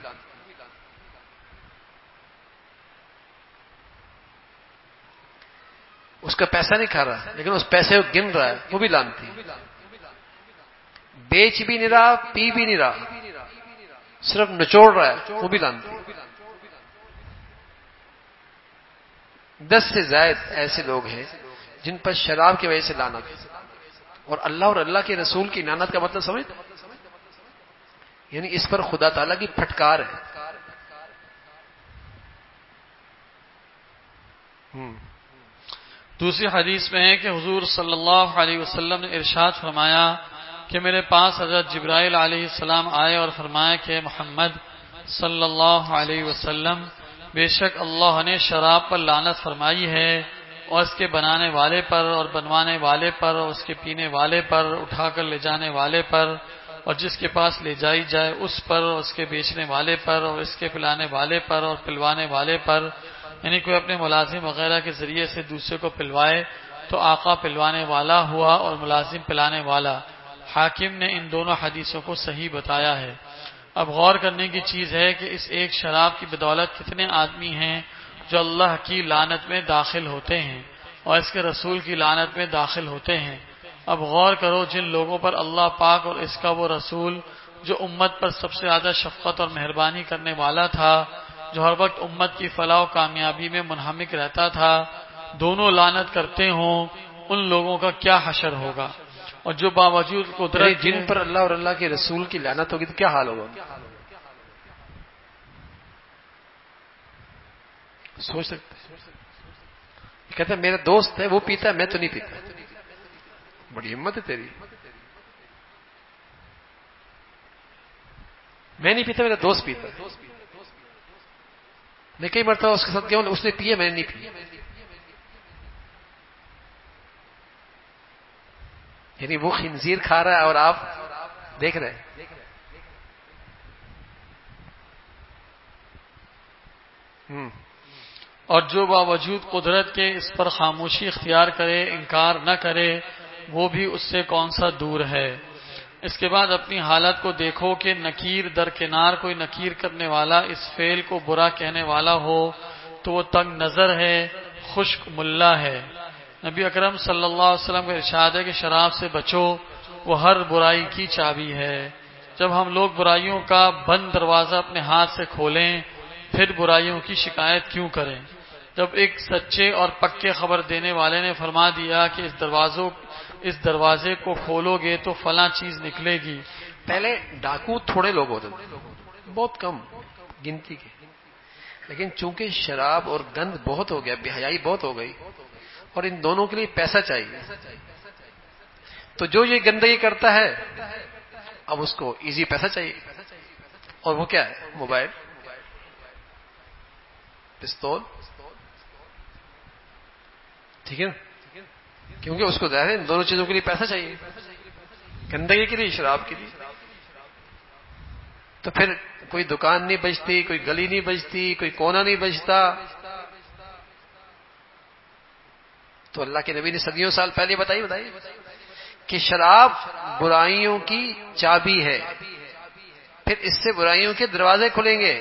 اس کا پیسہ نہیں کھا رہا لیکن اس پیسے کو گن رہا ہے، وہ بھی لعنتی ہے۔ بیچ بھی نہیں رہا، پی بھی نہیں رہا، صرف نچوڑ رہا ہے، وہ بھی لعنتی ہے۔ دس سے زائد ایسے لوگ ہیں جن پر شراب کی وجہ سے لعنت ہے، اور اللہ اور اللہ کے رسول کی لعنت کا مطلب سمجھتے؟ یعنی اس پر خدا تعالیٰ کی پھٹکار ہے۔ دوسری حدیث میں ہے کہ حضور صلی اللہ علیہ وسلم نے ارشاد فرمایا کہ میرے پاس حضرت جبرائیل علیہ السلام آئے اور فرمایا کہ محمد صلی اللہ علیہ وسلم، بے شک اللہ نے شراب پر لعنت فرمائی ہے، اور اس کے بنانے والے پر اور بنوانے والے پر اور اس کے پینے والے پر، اٹھا کر لے جانے والے پر اور جس کے پاس لے جائی جائے اس پر، اور اس کے بیچنے والے پر اور اس کے پلانے والے پر اور پلوانے والے پر، یعنی کوئی اپنے ملازم وغیرہ کے ذریعے سے دوسرے کو پلوائے تو آقا پلوانے والا ہوا اور ملازم پلانے والا۔ حاکم نے ان دونوں حدیثوں کو صحیح بتایا ہے۔ اب غور کرنے کی چیز ہے کہ اس ایک شراب کی بدولت کتنے آدمی ہیں جو اللہ کی لعنت میں داخل ہوتے ہیں اور اس کے رسول کی لعنت میں داخل ہوتے ہیں۔ اب غور کرو، جن لوگوں پر اللہ پاک اور اس کا وہ رسول جو امت پر سب سے زیادہ شفقت اور مہربانی کرنے والا تھا، جو ہر وقت امت کی فلاح و کامیابی میں منہمک رہتا تھا، دونوں لعنت کرتے ہوں، ان لوگوں کا کیا حشر ہوگا؟ اور جو باوجود قدرت جن پر اللہ اور اللہ کے رسول کی لعنت ہوگی تو کیا حال ہوگا؟ سوچ سکتے کہتے ہیں میرا دوست ہے وہ پیتا ہے، میں تو نہیں پیتا۔ بڑی ہمت ہے تیری، میں نہیں پیتا، میرا دوست پیتا ہے۔ میں کئی مرتبہ اس کے ساتھ گیا ہوں، اس نے پیا، میں نے نہیں پیا۔ یعنی وہ خنزیر کھا رہا ہے اور آپ دیکھ رہے ہیں۔ اور جو باوجود قدرت کے اس پر خاموشی اختیار کرے، انکار نہ کرے، وہ بھی اس سے کون سا دور ہے۔ اس کے بعد اپنی حالت کو دیکھو کہ نکیر درکنار کوئی نکیر کرنے والا اس فعل کو برا کہنے والا ہو تو وہ تنگ نظر ہے، خشک ملا ہے۔ نبی اکرم صلی اللہ علیہ وسلم کا ارشاد ہے کہ شراب سے بچو، وہ ہر برائی کی چابی ہے۔ جب ہم لوگ برائیوں کا بند دروازہ اپنے ہاتھ سے کھولیں پھر برائیوں کی شکایت کیوں کریں؟ جب ایک سچے اور پکے خبر دینے والے نے فرما دیا کہ اس دروازوں اس دروازے کو کھولو گے تو فلاں چیز نکلے گی۔ پہلے ڈاکو تھوڑے لوگ ہوتے تھے، بہت کم گنتی کے، لیکن چونکہ شراب اور گند بہت ہو گیا، بے حیائی بہت ہو گئی، اور ان دونوں کے لیے پیسہ چاہیے، تو جو یہ گندگی کرتا ہے اب اس کو ایزی پیسہ چاہیے، اور وہ کیا ہے؟ موبائل، پستول، ٹھیک ہے نا؟ کیونکہ اس کو ظاہر ہے ان دونوں چیزوں کے لیے پیسہ چاہیے، گندگی کے لیے، شراب کے لیے۔ تو پھر کوئی دکان نہیں بچتی، کوئی گلی نہیں بچتی، کوئی کونا نہیں بچتا۔ تو اللہ کے نبی نے صدیوں سال پہلے بتائی بتائی کہ شراب برائیوں کی چابی ہے، پھر اس سے برائیوں کے دروازے کھلیں گے۔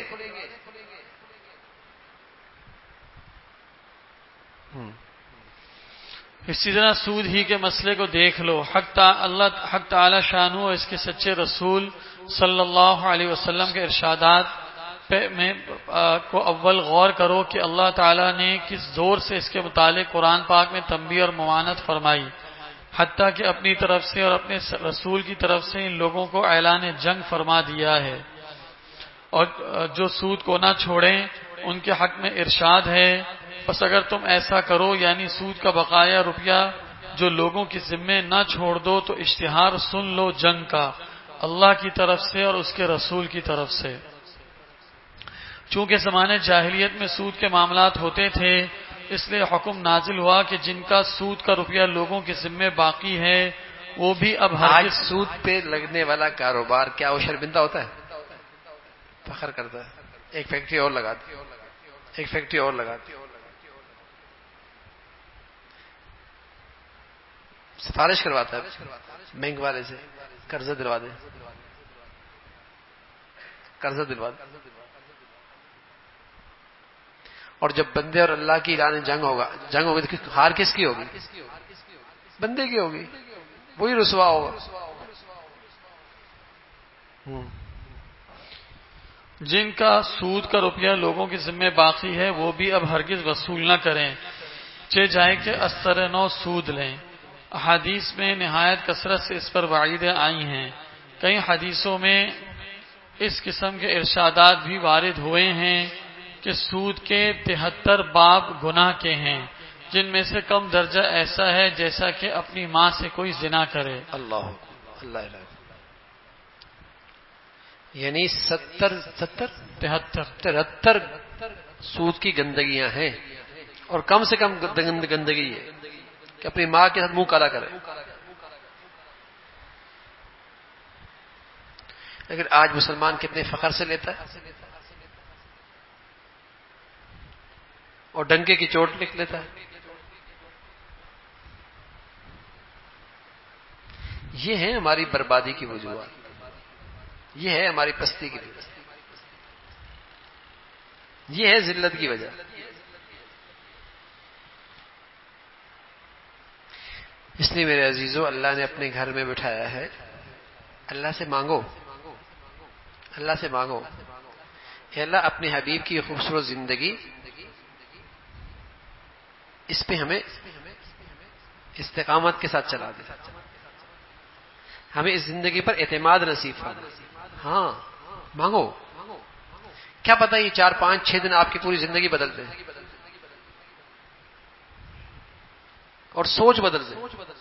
اسی طرح سود ہی کے مسئلے کو دیکھ لو، حق اللہ حق تعالی شانہ اور اس کے سچے رسول صلی اللہ علیہ وسلم کے ارشادات میں کو اول غور کرو کہ اللہ تعالی نے کس زور سے اس کے متعلق قرآن پاک میں تنبیہ اور ممانعت فرمائی، حتیٰ کہ اپنی طرف سے اور اپنے رسول کی طرف سے ان لوگوں کو اعلان جنگ فرما دیا ہے۔ اور جو سود کو نہ چھوڑیں ان کے حق میں ارشاد ہے، بس اگر تم ایسا کرو، یعنی سود کا بقایا روپیہ جو لوگوں کی ذمے نہ چھوڑ دو، تو اشتہار سن لو جنگ کا، اللہ کی طرف سے اور اس کے رسول کی طرف سے۔ چونکہ زمانے جاہلیت میں سود کے معاملات ہوتے تھے، اس لیے حکم نازل ہوا کہ جن کا سود کا روپیہ لوگوں کے ذمے باقی ہے وہ بھی اب آج ہرگز سود پہ لگنے والا کاروبار کیا وہ شرمندہ ہوتا ہے؟ فخر کرتا ہے، ایک فیکٹری اور لگا دی، ایک فیکٹری اور لگا دی، سفارش کرواتا ہے بینک والے سے، قرضہ دلوا دے، قرضہ دلوا دے۔ اور جب بندے اور اللہ کی اعلان جنگ ہوگا جنگ ہوگی تو ہار کس کی ہوگی؟ بندے کی ہوگی، وہی رسوا ہوگا۔ جن کا سود کا روپیہ لوگوں کے ذمے باقی ہے وہ بھی اب ہرگز وصول نہ کریں، چہ جائے کہ استر نو سود لیں۔ احادیث میں نہایت کثرت سے اس پر وعیدیں آئی ہیں۔ کئی حدیثوں میں اس قسم کے ارشادات بھی وارد ہوئے ہیں کہ سود کے تہتر باب گناہ کے ہیں، جن میں سے کم درجہ ایسا ہے جیسا کہ اپنی ماں سے کوئی زنا کرے۔ اللہ اللہ اللہ، یعنی ستر ستر تہتر تہتر سود کی گندگیاں ہیں، اور کم سے کم گندگی ہے کہ اپنی ماں کے ساتھ منہ کالا کرے۔ لیکن آج مسلمان کتنے فخر سے لیتا ہے اور ڈنکے کی چوٹ لکھ لیتا ہے۔ یہ ہے ہماری بربادی کی وجوہات، یہ ہے ہماری پستی کی وجہ، یہ ہے ذلت کی وجہ۔ اس لیے میرے عزیزو، اللہ نے اپنے گھر میں بٹھایا ہے، اللہ سے مانگو، اللہ سے مانگو کہ اللہ اپنے حبیب کی خوبصورت زندگی اس پہ ہمیں استقامت کے ساتھ چلا دے، ہمیں اس زندگی پر اعتماد نصیب فرما۔ ہاں مانگو، کیا پتہ یہ چار پانچ چھ دن آپ کی پوری زندگی بدل دیں اور سوچ بدل دیں۔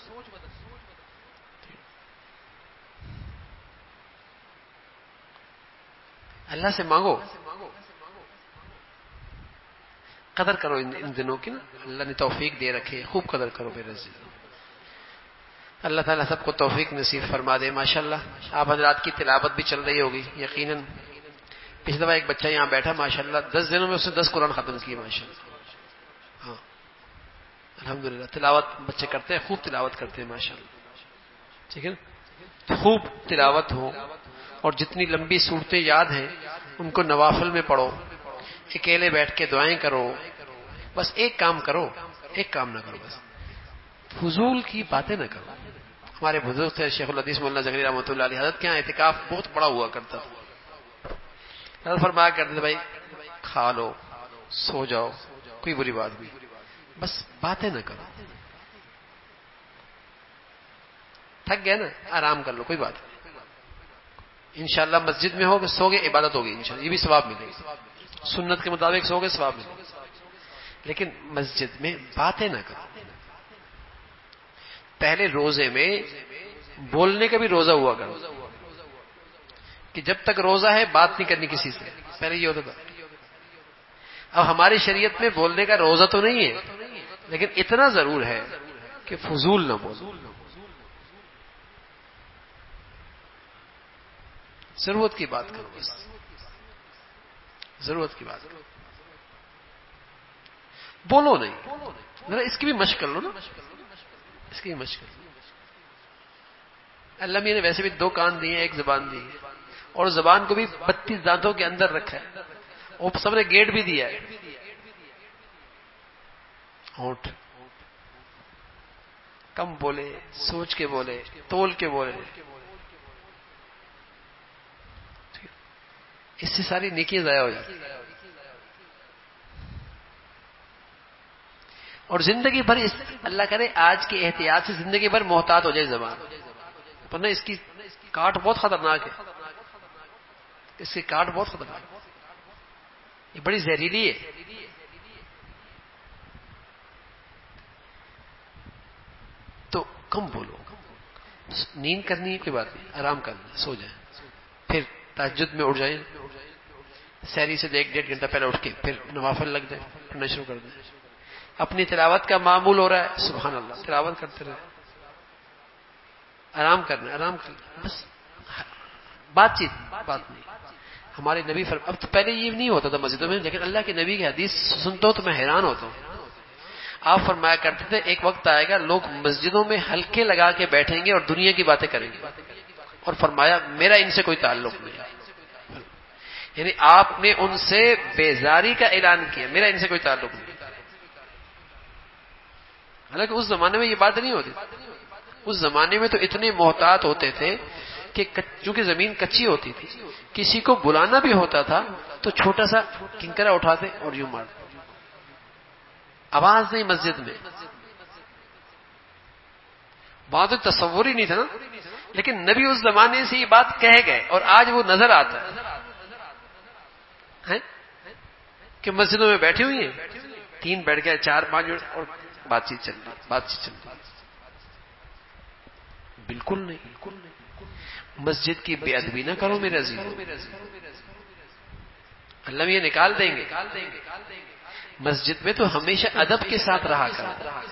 اللہ سے مانگو، قدر کرو ان دنوں کی نا، اللہ نے توفیق دے رکھے، خوب قدر کرو میرے عزیز۔ اللہ تعالیٰ سب کو توفیق نصیب فرما دے۔ ماشاءاللہ آپ حضرات کی تلاوت بھی چل رہی ہوگی یقیناً۔ پچھلی دفعہ ایک بچہ یہاں بیٹھا ماشاءاللہ، دس دنوں میں اس نے دس قرآن ختم کیے ماشاءاللہ۔ ہاں الحمدللہ، تلاوت بچے کرتے ہیں، خوب تلاوت کرتے ہیں ماشاءاللہ، ٹھیک ہے نا؟ خوب تلاوت ہو، اور جتنی لمبی صورتیں یاد ہیں ان کو نوافل میں پڑھو، اکیلے بیٹھ کے دعائیں کرو۔ بس ایک کام کرو، ایک کام نہ کرو، بس فضول کی باتیں نہ کرو۔ ہمارے بزرگ تھے شیخ الحدیث مولانا زکریا رحمۃ اللہ علیہ، حضرت کے یہاں اعتکاف بہت بڑا ہوا کرتا تھا۔ حضرت فرمایا کرتے تھے بھائی کھا لو سو جاؤ، کوئی بری بات نہیں، بس باتیں نہ کرو، تھک گئے نا آرام کر لو، کوئی بات نہیں۔ انشاءاللہ مسجد میں ہوگے سو گے، عبادت ہوگی انشاءاللہ، یہ بھی ثواب ملے گا، سنت کے مطابق سو گے ثواب ملے گا۔ لیکن مسجد میں باتیں نہ کرو۔ پہلے روزے میں بولنے کا بھی روزہ ہوا کرو کہ جب تک روزہ ہے بات نہیں کرنی کسی سے، پہلے یہ ہوتا تھا۔ اب ہماری شریعت میں بولنے کا روزہ تو نہیں ہے، لیکن اتنا ضرور ہے کہ فضول نہ بولو، ضرورت کی بات کرو، بس ضرورت کی بات کرو، بولو نہیں۔ ذرا اس کی بھی مشق کر لو نا، اس کی بھی مشق کر لو۔ اللہ میاں نے ویسے بھی دو کان دیے، ایک زبان دی ہے، اور زبان کو بھی بتیس دانتوں کے اندر رکھا ہے، اور سب نے گیٹ بھی دیا ہے، ہونٹ۔ کم بولے، سوچ کے بولے، تول کے بولے، اس سے ساری نیکیاں ضائع ہو جاتی ہیں۔ اور زندگی بھر اس اللہ کرے آج کے احتیاط سے زندگی بھر محتاط ہو جائے زبان، ورنہ اس کی کاٹ بہت خطرناک ہے، اس کی کاٹ بہت خطرناک ہے، یہ بڑی زہریلی ہے۔ تو کم بولو، نیند کرنی ہے کوئی بات نہیں، آرام کرنا، سو جائیں، پھر تہجد میں اٹھ جائیں، سحری سے ایک ڈیڑھ گھنٹہ پہلے اٹھ کے پھر نوافل لگ جائے، پڑھنا شروع کر دیں. اپنی تلاوت کا معمول ہو رہا ہے، سبحان اللہ، تلاوت کرتے رہے. آرام کرنا، آرام کرنا، بس بات چیت بات نہیں. ہمارے نبی فرم اب تو پہلے یہ نہیں ہوتا تھا مسجدوں میں، لیکن اللہ کے نبی کی حدیث سنتا ہوں تو میں حیران ہوتا ہوں. آپ فرمایا کرتے تھے ایک وقت آئے گا لوگ مسجدوں میں حلقے لگا کے بیٹھیں گے اور دنیا کی باتیں کریں گے، اور فرمایا میرا ان سے کوئی تعلق نہیں. یعنی آپ نے ان سے بیزاری کا اعلان کیا، میرا ان سے کوئی تعلق نہیں. حالانکہ اس زمانے میں یہ بات نہیں ہوتی. اس زمانے میں تو اتنے محتاط ہوتے تھے کہ چونکہ زمین کچی ہوتی تھی، کسی کو بلانا بھی ہوتا تھا تو چھوٹا سا کنکرا اٹھاتے اور یوں مارتے. آواز نہیں مسجد میں، بات تصور ہی نہیں تھا نا. لیکن نبی اس زمانے سے یہ بات کہہ گئے اور آج وہ نظر آتا ہے کہ مسجدوں میں بیٹھی ہوئی ہیں، تین بیٹھ گئے، چار پانچ اور بات چیت چل رہی بات چیت چل رہی بالکل نہیں. مسجد کی بے ادبی نہ کرو میرے عزیز، اللہ یہ نکال دیں گے. مسجد میں تو ہمیشہ ادب کے ساتھ رہا کرو.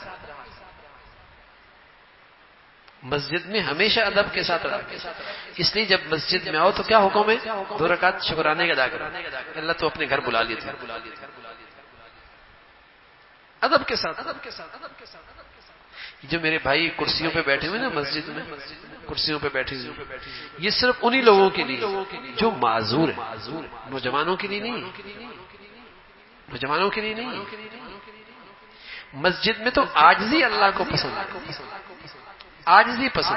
مسجد میں ہمیشہ ادب کے ساتھ رہا کرو. اس لیے جب مسجد میں آؤ تو کیا حکم ہے؟ دو رکعت شکرانے کا ادا کرو. اللہ تو اپنے گھر بلا لیے تھے ادب کے ساتھ. جو میرے بھائی کرسیوں پہ بیٹھے ہوئے نا مسجد میں، کرسیوں پہ بیٹھے ہوئے، یہ صرف انہی لوگوں کے لیے جو معذور ہیں، نوجوانوں کے لیے نہیں، نوجوانوں کے لیے نہیں. مسجد میں تو عاجزی اللہ کو پسند ہے، عاجزی پسند.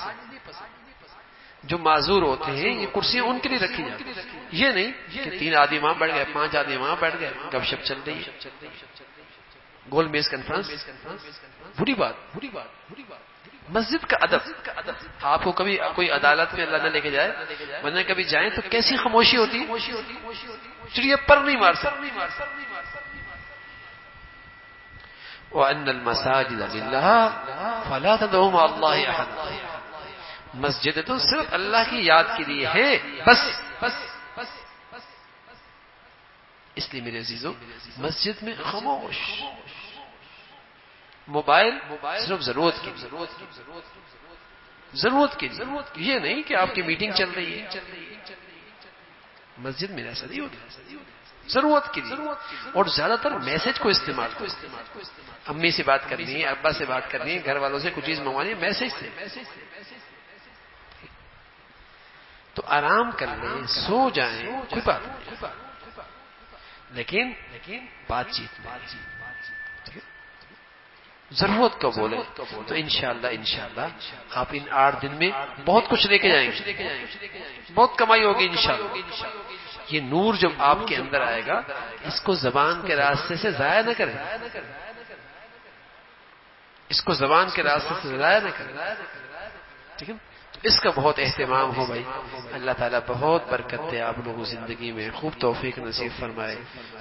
جو معذور ہوتے ہیں یہ کرسیاں ان کے لیے رکھی جاتی ہیں، یہ نہیں کہ تین آدمی وہاں بیٹھ گئے، پانچ آدمی وہاں بیٹھ گئے، گپ شپ چل رہی ہے، گول میز کانفرنس. بری بات، بری بات. مسجد کا ادب. آپ کو کبھی کوئی عدالت میں اللہ نہ لے کے جائے، ورنہ کبھی جائیں تو کیسی خاموشی ہوتی ہے، چڑیا پر نہیں مار سکتی. وَأَنَّ الْمَسَاجِدَ لِلَّهِ فَلَا تَدْعُوا مَعَ اللَّهِ أَحَدًا. مسجد تو صرف اللہ کی یاد کے لیے ہے بس. اس لیے میرے عزیزو مسجد میں خاموش. موبائل صرف ضرورت کی ضرورت کی یہ نہیں کہ آپ کی میٹنگ چل رہی ہے. مسجد میں ایسا نہیں ہوتا، ضرورت کی اور زیادہ تر میسج کو استعمال کرو. امی سے بات کرنی ہے، ابا سے بات کرنی ہے، گھر والوں سے کچھ چیز منگوانی ہے، میسج سے. تو آرام کر لیں، سو جائیں، کوئی بات نہیں، لیکن بات چیت ضرورت کو بولے تو انشاءاللہ انشاءاللہ آپ ان آٹھ دن میں بہت کچھ لے کے جائیں گے، بہت کمائی ہوگی انشاءاللہ. یہ نور جب آپ کے اندر آئے گا اس کو زبان کے راستے سے ضائع نہ کریں، اس کو زبان کے راستے سے ضائع نہ کریں. ٹھیک ہے، اس کا بہت اہتمام ہو بھائی. اللہ تعالیٰ بہت برکت دے آپ لوگوں زندگی میں، خوب توفیق نصیب فرمائے.